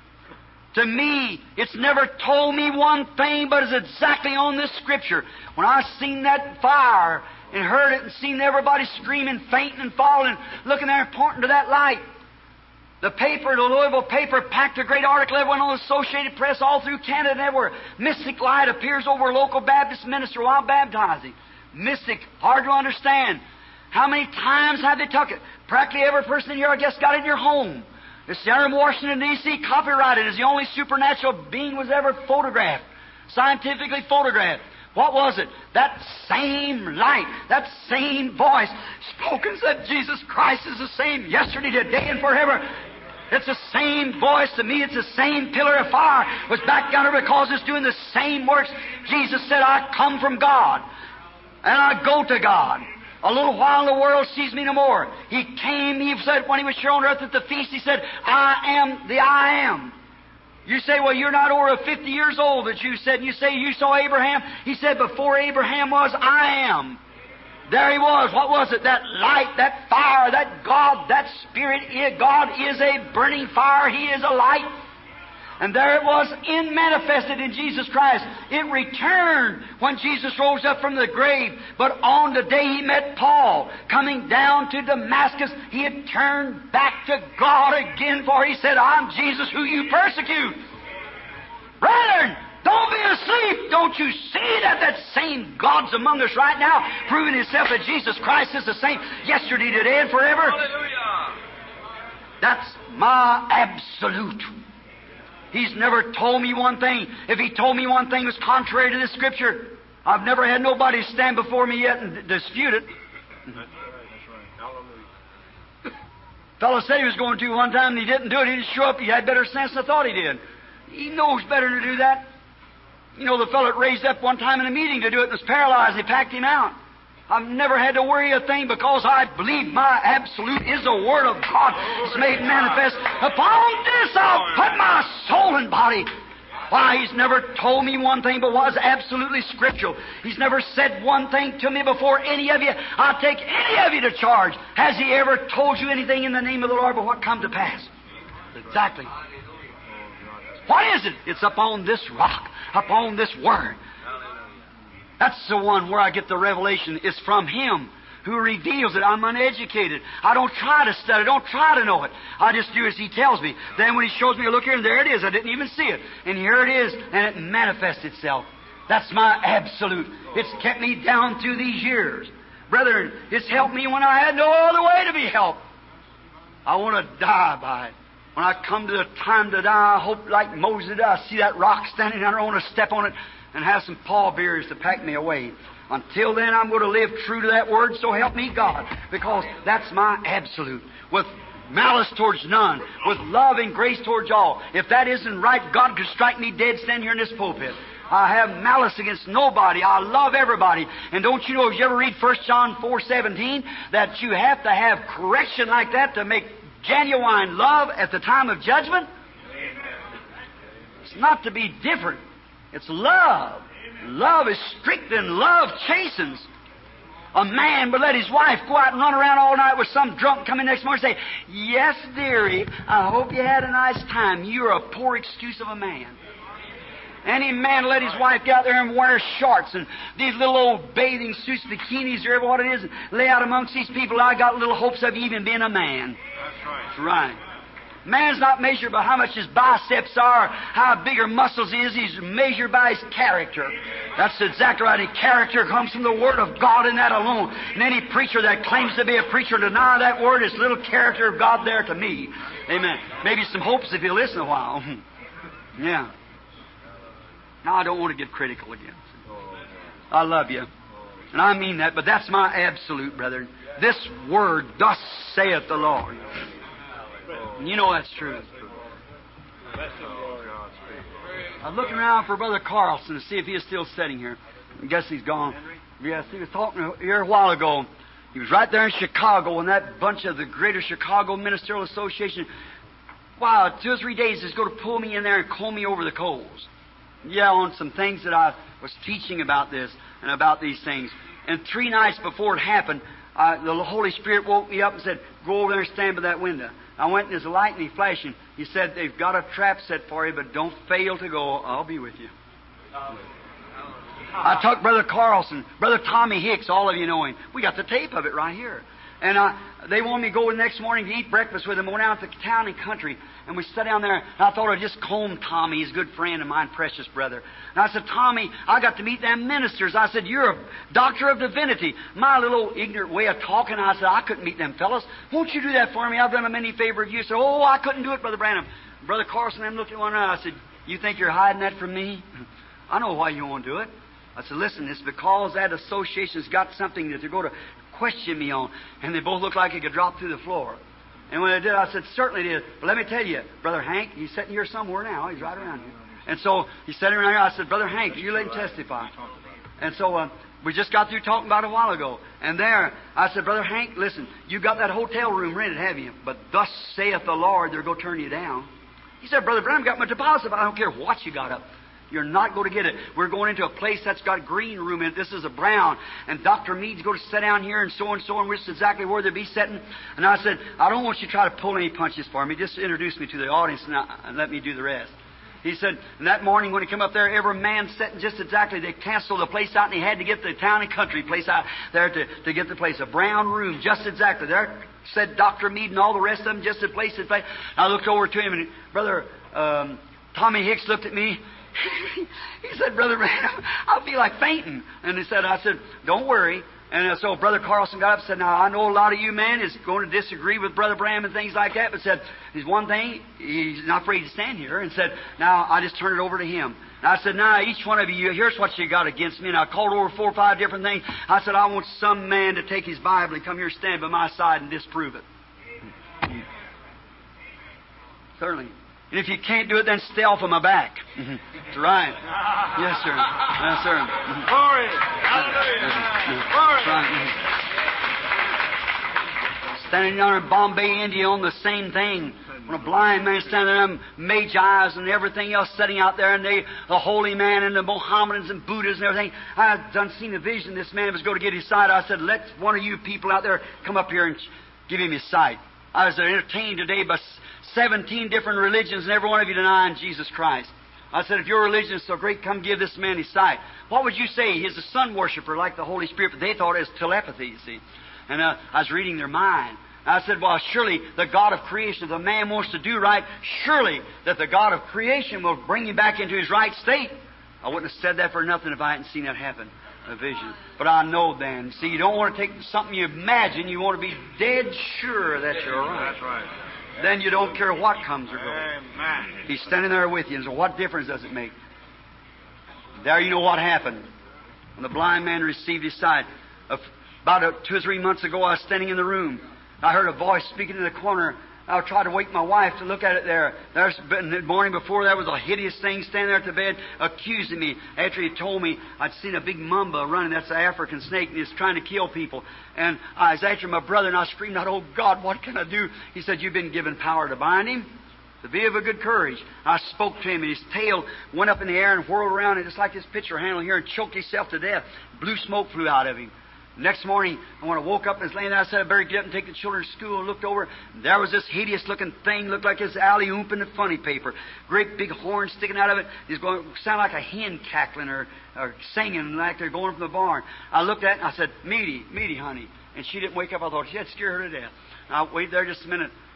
To me, it's never told me one thing, but it's exactly on this Scripture. When I seen that fire and heard it and seen everybody screaming, fainting and falling, looking there and pointing to that light, the paper, the Louisville paper, packed a great article. It went on the Associated Press all through Canada and everywhere. Mystic light appears over a local Baptist minister while baptizing. Mystic, hard to understand. How many times have they took it? Practically every person in here, I guess, got it in your home. The Senator in Washington, D.C., copyrighted as the only supernatural being was ever photographed, scientifically photographed. What was it? That same light, that same voice spoke and said, "Jesus Christ is the same yesterday, today, and forever." It's the same voice to me. It's the same pillar of fire. It was back yonder because it's doing the same works. Jesus said, "I come from God, and I go to God. A little while the world sees me no more." He came, he said, when he was here on earth at the feast, he said, "I am the I am." You say, "Well, you're not over 50 years old," that you said. And you say, "You saw Abraham." He said, "Before Abraham was, I am." There he was. What was it? That light, that fire, that God, that Spirit. God is a burning fire. He is a light. And there it was, manifested in Jesus Christ. It returned when Jesus rose up from the grave. But on the day he met Paul, coming down to Damascus, he had turned back to God again, for he said, "I'm Jesus who you persecute." Brethren, don't be asleep. Don't you see that same God's among us right now, proving Himself that Jesus Christ is the same yesterday, today, and forever? Hallelujah. That's my absolute. He's never told me one thing. If He told me one thing that was contrary to this Scripture, I've never had nobody stand before me yet and dispute it. That's right. Hallelujah. Fellow said he was going to one time and he didn't do it. He didn't show up. He had better sense than I thought he did. He knows better to do that. You know, the fellow that raised up one time in a meeting to do it and was paralyzed. They packed him out. I've never had to worry a thing because I believe my absolute is the Word of God. It's made manifest. Upon this I'll put my soul and body. Why, He's never told me one thing but was absolutely scriptural. He's never said one thing to me before any of you. I'll take any of you to charge. Has He ever told you anything in the name of the Lord but what come to pass? Exactly. What is it? It's upon this rock, upon this Word. That's the one where I get the revelation. It's from Him who reveals it. I'm uneducated. I don't try to study. Don't try to know it. I just do as He tells me. Then when He shows me, look here, and there it is. I didn't even see it. And here it is, and it manifests itself. That's my absolute. It's kept me down through these years. Brethren, it's helped me when I had no other way to be helped. I want to die by it. When I come to the time to die, I hope like Moses did, I see that rock standing there, I want to step on it and have some pallbearers to pack me away. Until then, I'm going to live true to that Word, so help me God, because that's my absolute. With malice towards none, with love and grace towards all. If that isn't right, God could strike me dead standing here in this pulpit. I have malice against nobody. I love everybody. And don't you know, if you ever read 1 John 4:17, that you have to have correction like that to make genuine love at the time of judgment? It's not to be different. It's love. Love is strict and love chastens. A man would let his wife go out and run around all night with some drunk coming next morning and say, "Yes, dearie, I hope you had a nice time. You're a poor excuse of a man." Any man let his wife go out there and wear shorts and these little old bathing suits, bikinis, or whatever what it is, and lay out amongst these people. I got little hopes of even being a man. That's right. That's right. Man's not measured by how much his biceps are, how bigger muscles he is. He's measured by his character. That's exactly right. And character comes from the Word of God and that alone. And any preacher that claims to be a preacher and deny that Word is little character of God there to me. Amen. Maybe some hopes if you listen a while. Yeah. Now, I don't want to get critical again. I love you. And I mean that, but that's my absolute, brethren. This Word, thus saith the Lord. And you know that's true. I'm looking around for Brother Carlson to see if he is still sitting here. I guess he's gone. Yes, he was talking here a while ago. He was right there in Chicago when that bunch of the Greater Chicago Ministerial Association, wow, 2 or 3 days is going to pull me in there and comb me over the coals. Yeah, on some things that I was teaching about this and about these things. And 3 nights before it happened, the Holy Spirit woke me up and said, go over there and stand by that window. I went and there's a lightning flashing. He said, they've got a trap set for you, but don't fail to go. I'll be with you. I took Brother Carlson, Brother Tommy Hicks, all of you know him. We got the tape of it right here. And they wanted me to go the next morning to eat breakfast with them. We went out to town and country, and we sat down there. And I thought I'd just comb Tommy. He's a good friend of mine, precious brother. And I said, Tommy, I got to meet them ministers. I said, you're a doctor of divinity. My little ignorant way of talking, I said, I couldn't meet them fellows. Won't you do that for me? I've done them any favor of you. He said, oh, I couldn't do it, Brother Branham. Brother Carlson and them looked at one another. I said, you think you're hiding that from me? I know why you won't do it. I said, listen, it's because that association's got something that they're going to question me on. And they both looked like it could drop through the floor. And when they did, I said, certainly it is. But let me tell you, Brother Hank, he's sitting here somewhere now. He's right around here. And so he's sitting around here. I said, Brother Hank, you let him testify. And so we just got through talking about it a while ago. And there, I said, Brother Hank, listen, you got that hotel room rented, have you? But thus saith the Lord, they're going to turn you down. He said, Brother Branham, got my deposit, but I don't care what you got up. You're not going to get it. We're going into a place that's got green room in it. This is a brown. And Dr. Meade's going to sit down here and so, and which is exactly where they'll be sitting. And I said, I don't want you to try to pull any punches for me. Just introduce me to the audience and let me do the rest. He said, and that morning when he came up there, every man sitting just exactly, they canceled the place out and he had to get the town and country place out there to get the place. A brown room, just exactly. There said Dr. Meade and all the rest of them, just the place. I looked over to him and Brother Tommy Hicks looked at me. He said, Brother Branham, I feel like fainting. And I said, don't worry. And so Brother Carlson got up and said, now, I know a lot of you men is going to disagree with Brother Branham and things like that, but said, there's one thing, he's not afraid to stand here, and said, now, I just turn it over to him. And I said, now, each one of you, here's what you got against me. And I called over 4 or 5 different things. I said, I want some man to take his Bible and come here and stand by my side and disprove it. Certainly. And if you can't do it, then stay off of my back. That's right. Yes, sir. Yes, sir. Glory. Hallelujah. Glory. Right. Standing down in Bombay, India on the same thing. When a blind man standing there, Magi's and everything else sitting out there, and the holy man and the Mohammedans and Buddhists and everything. I had done seen a vision. This man was going to get his sight. I said, let one of you people out there come up here and give him his sight. I was entertained today by 17 different religions, and every one of you denying Jesus Christ. I said, if your religion is so great, come give this man his sight. What would you say? He's a sun worshiper like the Holy Spirit, but they thought it was telepathy, you see. And I was reading their mind. I said, well, surely the God of creation, if the man wants to do right, surely that the God of creation will bring him back into his right state. I wouldn't have said that for nothing if I hadn't seen that happen, a vision. But I know then. See, you don't want to take something you imagine. You want to be dead sure that you're right. That's right. Then you don't care what comes or goes. Amen. He's standing there with you. And so what difference does it make? There you know what happened. When the blind man received his sight. About 2 or 3 months ago, I was standing in the room. I heard a voice speaking in the corner. I tried to wake my wife to look at it there. The morning before, there was a hideous thing standing there at the bed accusing me. After he told me I'd seen a big mamba running. That's an African snake, and he's trying to kill people. And I was after my brother, and I screamed out, oh, God, what can I do? He said, you've been given power to bind him. To be of a good courage. I spoke to him, and his tail went up in the air and whirled around, and just like this picture handle here, and choked himself to death. Blue smoke flew out of him. Next morning, when I woke up and was laying there, I said, I better get up and take the children to school, and looked over. And there was this hideous-looking thing, looked like this alley-oop in the funny paper. Great big horn sticking out of it. It's going to sound like a hen cackling or singing like they're going from the barn. I looked at it, and I said, Meaty, honey. And she didn't wake up. I thought, she had scared her to death. And I waited there just a minute.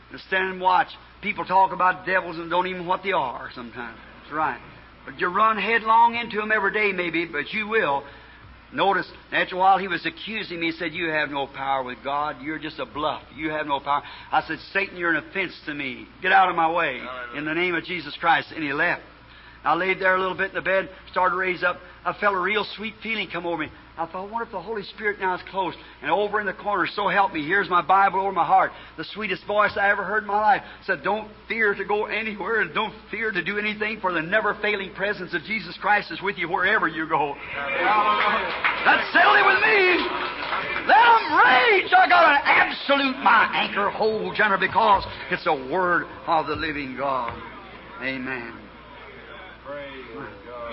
To stand and watch people talk about devils and don't even know what they are sometimes. That's right. But you run headlong into them every day, maybe, but you will. Notice, after a while, he was accusing me. He said, you have no power with God. You're just a bluff. You have no power. I said, Satan, you're an offense to me. Get out of my way in the name of Jesus Christ. And he left. I laid there a little bit in the bed, started to raise up. I felt a real sweet feeling come over me. I thought, I wonder if the Holy Spirit now is close. And over in the corner, so help me, here's my Bible over my heart. The sweetest voice I ever heard in my life said, don't fear to go anywhere and don't fear to do anything, for the never-failing presence of Jesus Christ is with you wherever you go. That's settled it with me. Let them rage. I got an absolute, my anchor holds under, because it's a word of the living God. Amen. Praise God.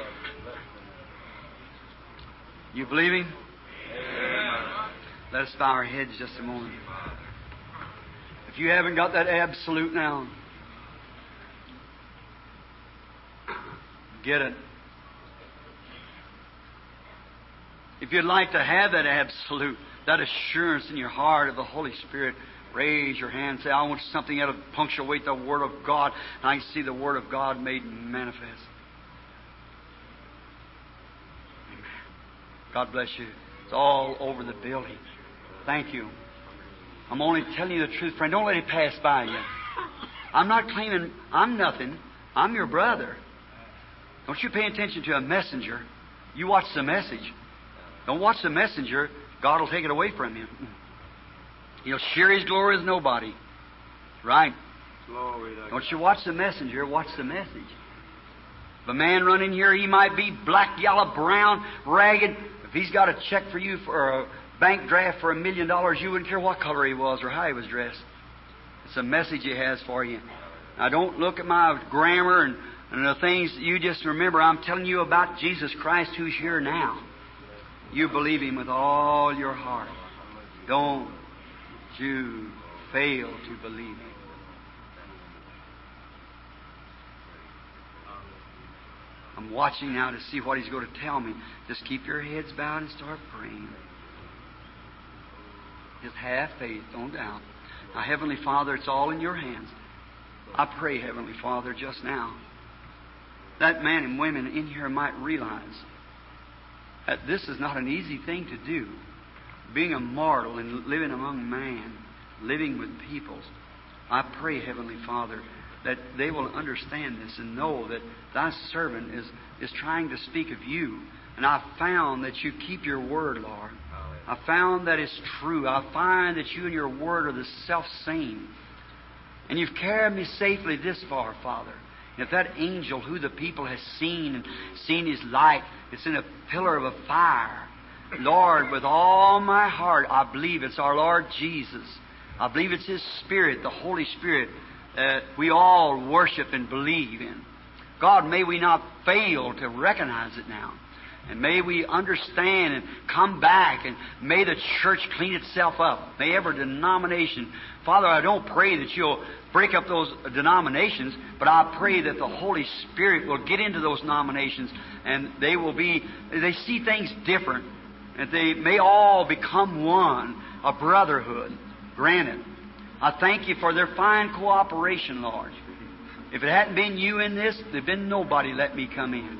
You believe Him? Amen. Let us bow our heads just a moment. If you haven't got that absolute now, get it. If you'd like to have that absolute, that assurance in your heart of the Holy Spirit, raise your hand and say, I want something that'll punctuate the Word of God, and I can see the Word of God made manifest. Amen. God bless you. It's all over the building. Thank you. I'm only telling you the truth, friend. Don't let it pass by you. I'm not claiming I'm nothing. I'm your brother. Don't you pay attention to a messenger. You watch the message. Don't watch the messenger. God will take it away from you. He'll share His glory with nobody. Right? Glory to Don't you watch the messenger, watch the message. If a man run in here, he might be black, yellow, brown, ragged. If he's got a check for you for a bank draft for $1 million, you wouldn't care what color he was or how he was dressed. It's a message He has for you. Now, don't look at my grammar and the things. You just remember, I'm telling you about Jesus Christ who's here now. You believe Him with all your heart. Don't you fail to believe Him. I'm watching now to see what He's going to tell me. Just keep your heads bowed and start praying. Just have faith, don't doubt. Now, Heavenly Father, it's all in your hands. I pray, Heavenly Father, just now, that men and women in here might realize that this is not an easy thing to do. Being a mortal and living among man, living with peoples. I pray, Heavenly Father, that they will understand this and know that Thy servant is trying to speak of You. And I found that You keep Your word, Lord. I found that it's true. I find that You and Your word are the self-same. And You've carried me safely this far, Father. If that angel who the people has seen and seen his light, it's in a pillar of a fire. Lord, with all my heart, I believe it's our Lord Jesus. I believe it's His Spirit, the Holy Spirit, that we all worship and believe in. God, may we not fail to recognize it now. And may we understand and come back, and may the church clean itself up. May every denomination. Father, I don't pray that You'll break up those denominations, but I pray that the Holy Spirit will get into those denominations and they see things different. That they may all become one, a brotherhood. Granted, I thank You for their fine cooperation, Lord. If it hadn't been You in this, there'd been nobody let me come in.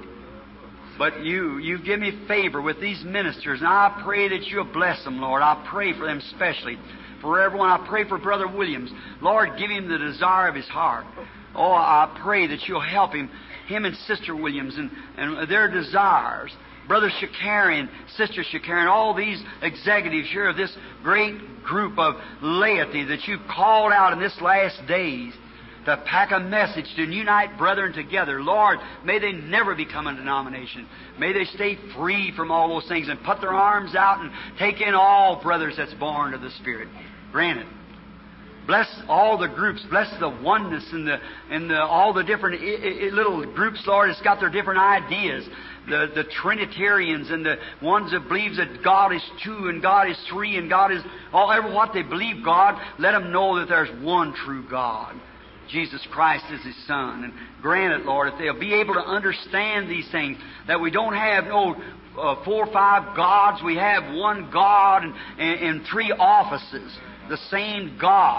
But You give me favor with these ministers, and I pray that You'll bless them, Lord. I pray for them especially. For everyone, I pray for Brother Williams. Lord, give him the desire of his heart. Oh, I pray that You'll help him and Sister Williams, and their desires. Brother Shakarian, Sister Shakarian, all these executives here of this great group of laity that You've called out in this last days to pack a message to unite brethren together. Lord, may they never become a denomination. May they stay free from all those things and put their arms out and take in all brothers that's born of the Spirit. Grant it. Bless all the groups. Bless the oneness and all the different little groups, Lord, that's got their different ideas. The Trinitarians and the ones that believes that God is two and God is three and God is ever what they believe God. Let them know that there's one true God. Jesus Christ is His Son. And grant it, Lord, if they'll be able to understand these things, that we don't have 4 or 5 gods. We have one God and 3 offices. The same God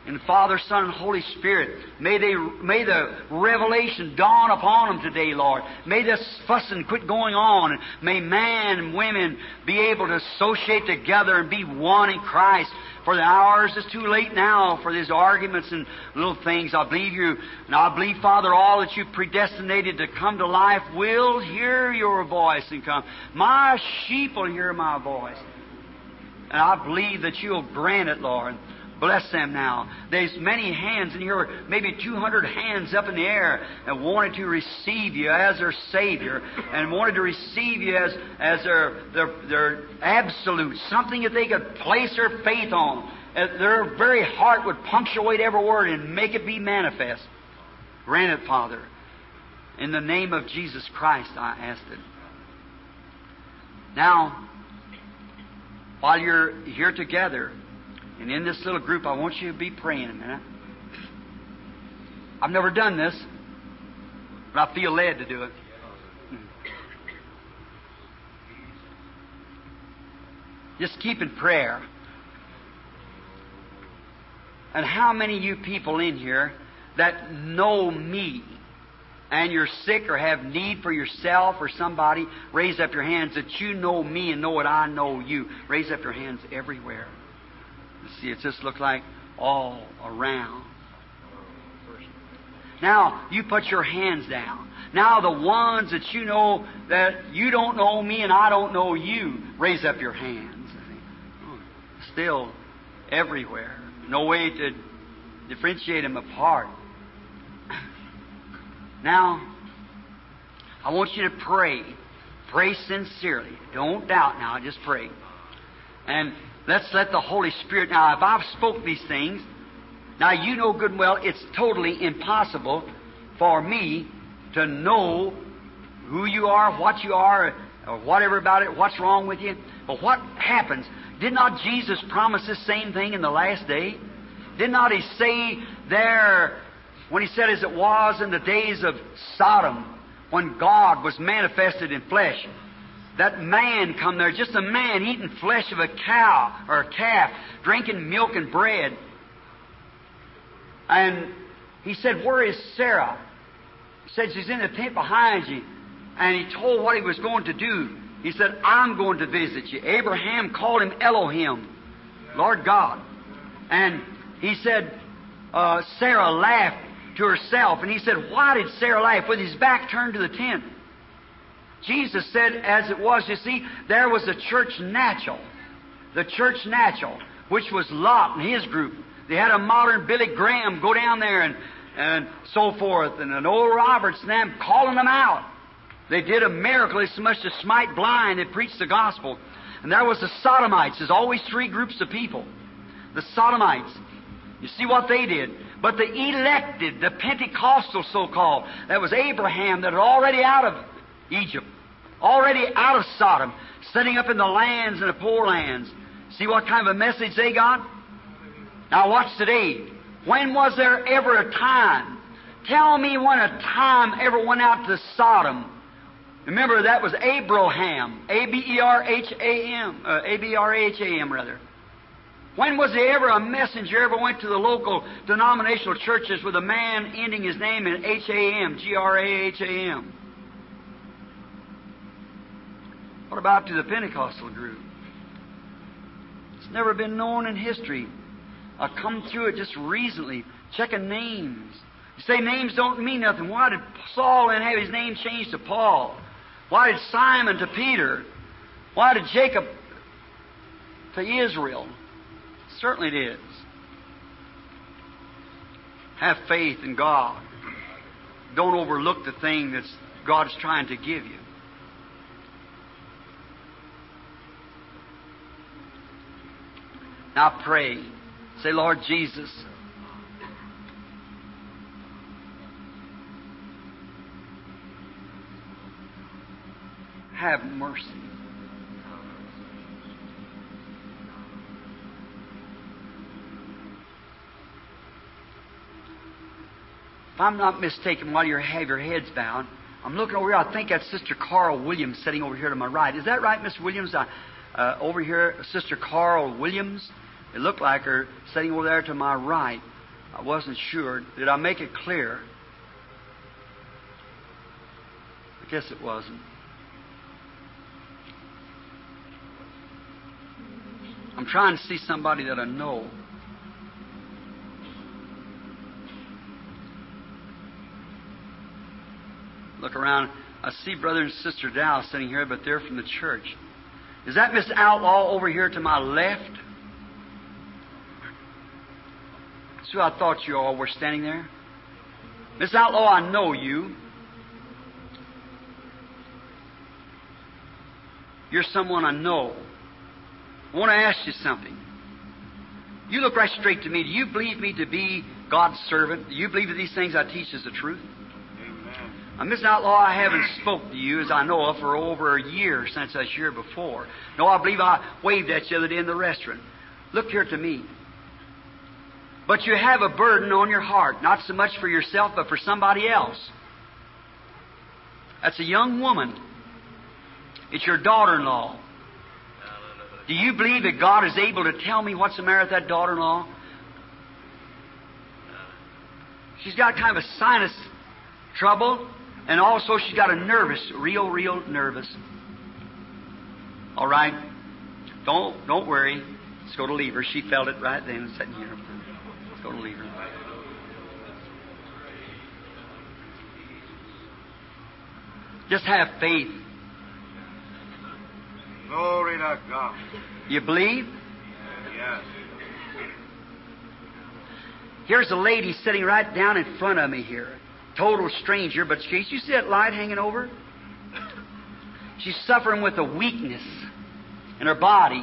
And Father, Son, and Holy Spirit, may the revelation dawn upon them today, Lord. May this fussing quit going on. And may man and women be able to associate together and be one in Christ. For the hours is too late now for these arguments and little things. I believe you, and I believe, Father, all that you've predestinated to come to life will hear your voice and come. My sheep will hear my voice. And I believe that you'll grant it, Lord. Bless them now. There's many hands in here, maybe 200 hands up in the air, that wanted to receive you as their Savior and wanted to receive you as their absolute, something that they could place their faith on. Their very heart would punctuate every word and make it be manifest. Grant it, Father. In the name of Jesus Christ, I ask it. Now, while you're here together, and in this little group, I want you to be praying a minute. I've never done this, but I feel led to do it. Just keep in prayer. And how many of you people in here that know me, and you're sick or have need for yourself or somebody, raise up your hands that you know me and know what I know you. Raise up your hands everywhere. See, it just looks like all around. Now, you put your hands down. Now, the ones that you know that you don't know me and I don't know you, raise up your hands. Still everywhere. No way to differentiate them apart. Now, I want you to pray. Pray sincerely. Don't doubt now. Just pray. And let's let the Holy Spirit... Now, if I've spoke these things, now you know good and well it's totally impossible for me to know who you are, what you are, or whatever about it, what's wrong with you. But what happens? Did not Jesus promise this same thing in the last day? Did not He say there, when He said, as it was in the days of Sodom, when God was manifested in flesh, that man come there, just a man eating flesh of a cow or a calf, drinking milk and bread. And He said, where is Sarah? He said, she's in the tent behind you. And He told what He was going to do. He said, I'm going to visit you. Abraham called Him Elohim, Lord God. And He said, Sarah laughed to herself. And He said, why did Sarah laugh? With his back turned to the tent. Jesus said, as it was, you see, there was a church natural. The church natural, which was Lot and his group. They had a modern Billy Graham go down there and so forth, and an old Roberts and them calling them out. They did a miracle as much as smite blind. They preached the gospel. And there was the Sodomites. There's always three groups of people. The Sodomites. You see what they did. But the elected, the Pentecostal so-called, that was Abraham that had already out of Egypt, already out of Sodom, setting up in the lands and the poor lands. See what kind of a message they got? Now watch today. When was there ever a time? Tell me when a time ever went out to Sodom. Remember, that was Abraham. A-B-E-R-H-A-M. A-B-R-A-H-A-M, rather. When was there ever a messenger ever went to the local denominational churches with a man ending his name in H-A-M, G-R-A-H-A-M? What about to the Pentecostal group? It's never been known in history. I come through it just recently, checking names. You say names don't mean nothing. Why did Saul then have his name changed to Paul? Why did Simon to Peter? Why did Jacob to Israel? Certainly it is. Have faith in God. Don't overlook the thing that God's trying to give you. Now pray. Say, Lord Jesus, have mercy. If I'm not mistaken, while you have your heads bowed, I'm looking over here. I think that's Sister Carl Williams sitting over here to my right. Is that right, Miss Williams? Over here, Sister Carl Williams. It looked like her sitting over there to my right. I wasn't sure. Did I make it clear? I guess it wasn't. I'm trying to see somebody that I know. Look around. I see Brother and Sister Dow sitting here, but they're from the church. Is that Miss Outlaw over here to my left? So I thought you all were standing there. Miss Outlaw, I know you. You're someone I know. I want to ask you something. You look right straight to me. Do you believe me to be God's servant? Do you believe that these things I teach is the truth? Now, Miss Outlaw, I haven't spoke to you, as I know of, for over a year since I was here before. No, I believe I waved at you the other day in the restaurant. Look here to me. But you have a burden on your heart, not so much for yourself, but for somebody else. That's a young woman. It's your daughter-in-law. Do you believe that God is able to tell me what's the matter with that daughter-in-law? She's got kind of a sinus trouble, and also she's got a real nervous. All right? Don't worry. Let's go to leave her. She felt it right then, sitting here. Let's go to leave her. Just have faith. Glory to God. You believe? Yes. Here's a lady sitting right down in front of me here. Total stranger, but you see that light hanging over? She's suffering with a weakness in her body.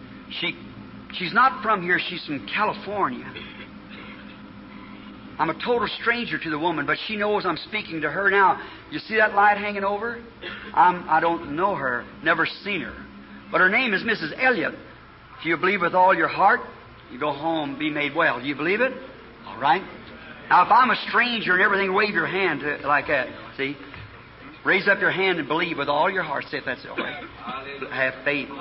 She's not from here. She's from California. I'm a total stranger to the woman, but she knows I'm speaking to her now. You see that light hanging over? I don't know her, never seen her. But her name is Mrs. Elliott. If you believe with all your heart, you go home, be made well. Do you believe it? All right. Now, if I'm a stranger and everything, wave your hand like that. See? Raise up your hand and believe with all your heart. Say if that's all right. Have faith.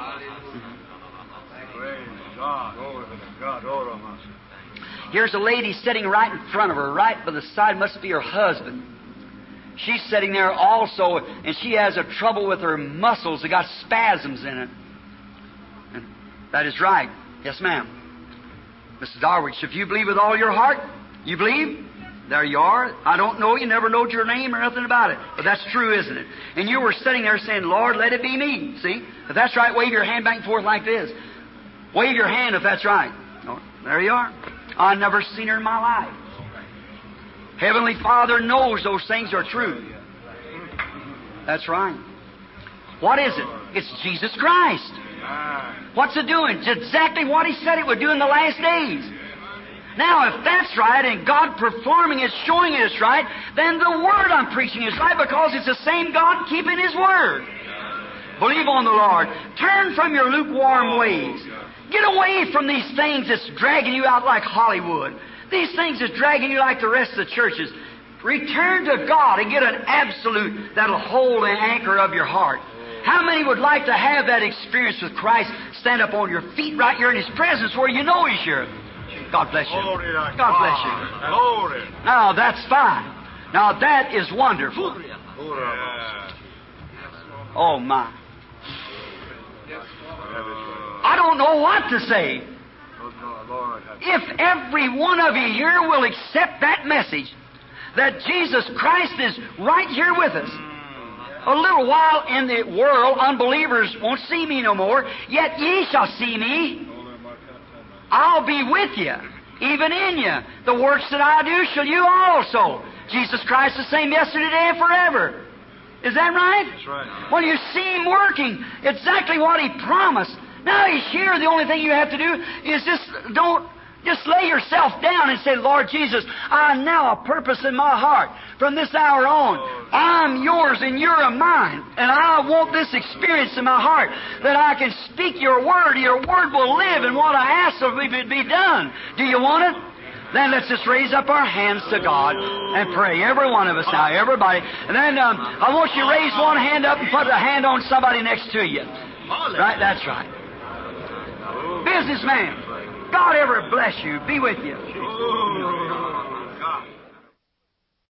Praise God. Glory to God. Here's a lady sitting right in front of her, right by the side, must be her husband. She's sitting there also, and she has a trouble with her muscles. They got spasms in it. And that is right. Yes, ma'am. Mrs. Darwich, if you believe with all your heart, you believe? There you are. I don't know you, never knowed your name or nothing about it. But that's true, isn't it? And you were sitting there saying, Lord, let it be me. See? If that's right, wave your hand back and forth like this. Wave your hand if that's right. Oh, there you are. I've never seen her in my life. Heavenly Father knows those things are true. That's right. What is it? It's Jesus Christ. What's it doing? It's exactly what He said it would do in the last days. Now, if that's right, and God performing it, showing it is right, then the Word I'm preaching is right, because it's the same God keeping His Word. Believe on the Lord. Turn from your lukewarm ways. Get away from these things that's dragging you out like Hollywood. These things that's dragging you like the rest of the churches. Return to God and get an absolute that'll hold an anchor of your heart. How many would like to have that experience with Christ? Stand up on your feet right here in His presence where you know He's here. God bless you. God bless you. Glory. Now that's fine. Now that is wonderful. Oh my. I don't know what to say. If every one of you here will accept that message, that Jesus Christ is right here with us. A little while in the world, unbelievers won't see me no more, yet ye shall see me. I'll be with you, even in you. The works that I do shall you also. Jesus Christ the same yesterday, today, and forever. Is that right? That's right. When you see Him working, exactly what He promised. Now He's here. The only thing you have to do is just lay yourself down and say, Lord Jesus, I now a purpose in my heart. From this hour on, I'm yours and you're of mine. And I want this experience in my heart that I can speak your word. Your word will live, and what I ask of it be done. Do you want it? Then let's just raise up our hands to God and pray. Every one of us now, everybody. And then I want you to raise one hand up and put a hand on somebody next to you. Right? That's right. Businessman. God ever bless you. Be with you. Oh, God.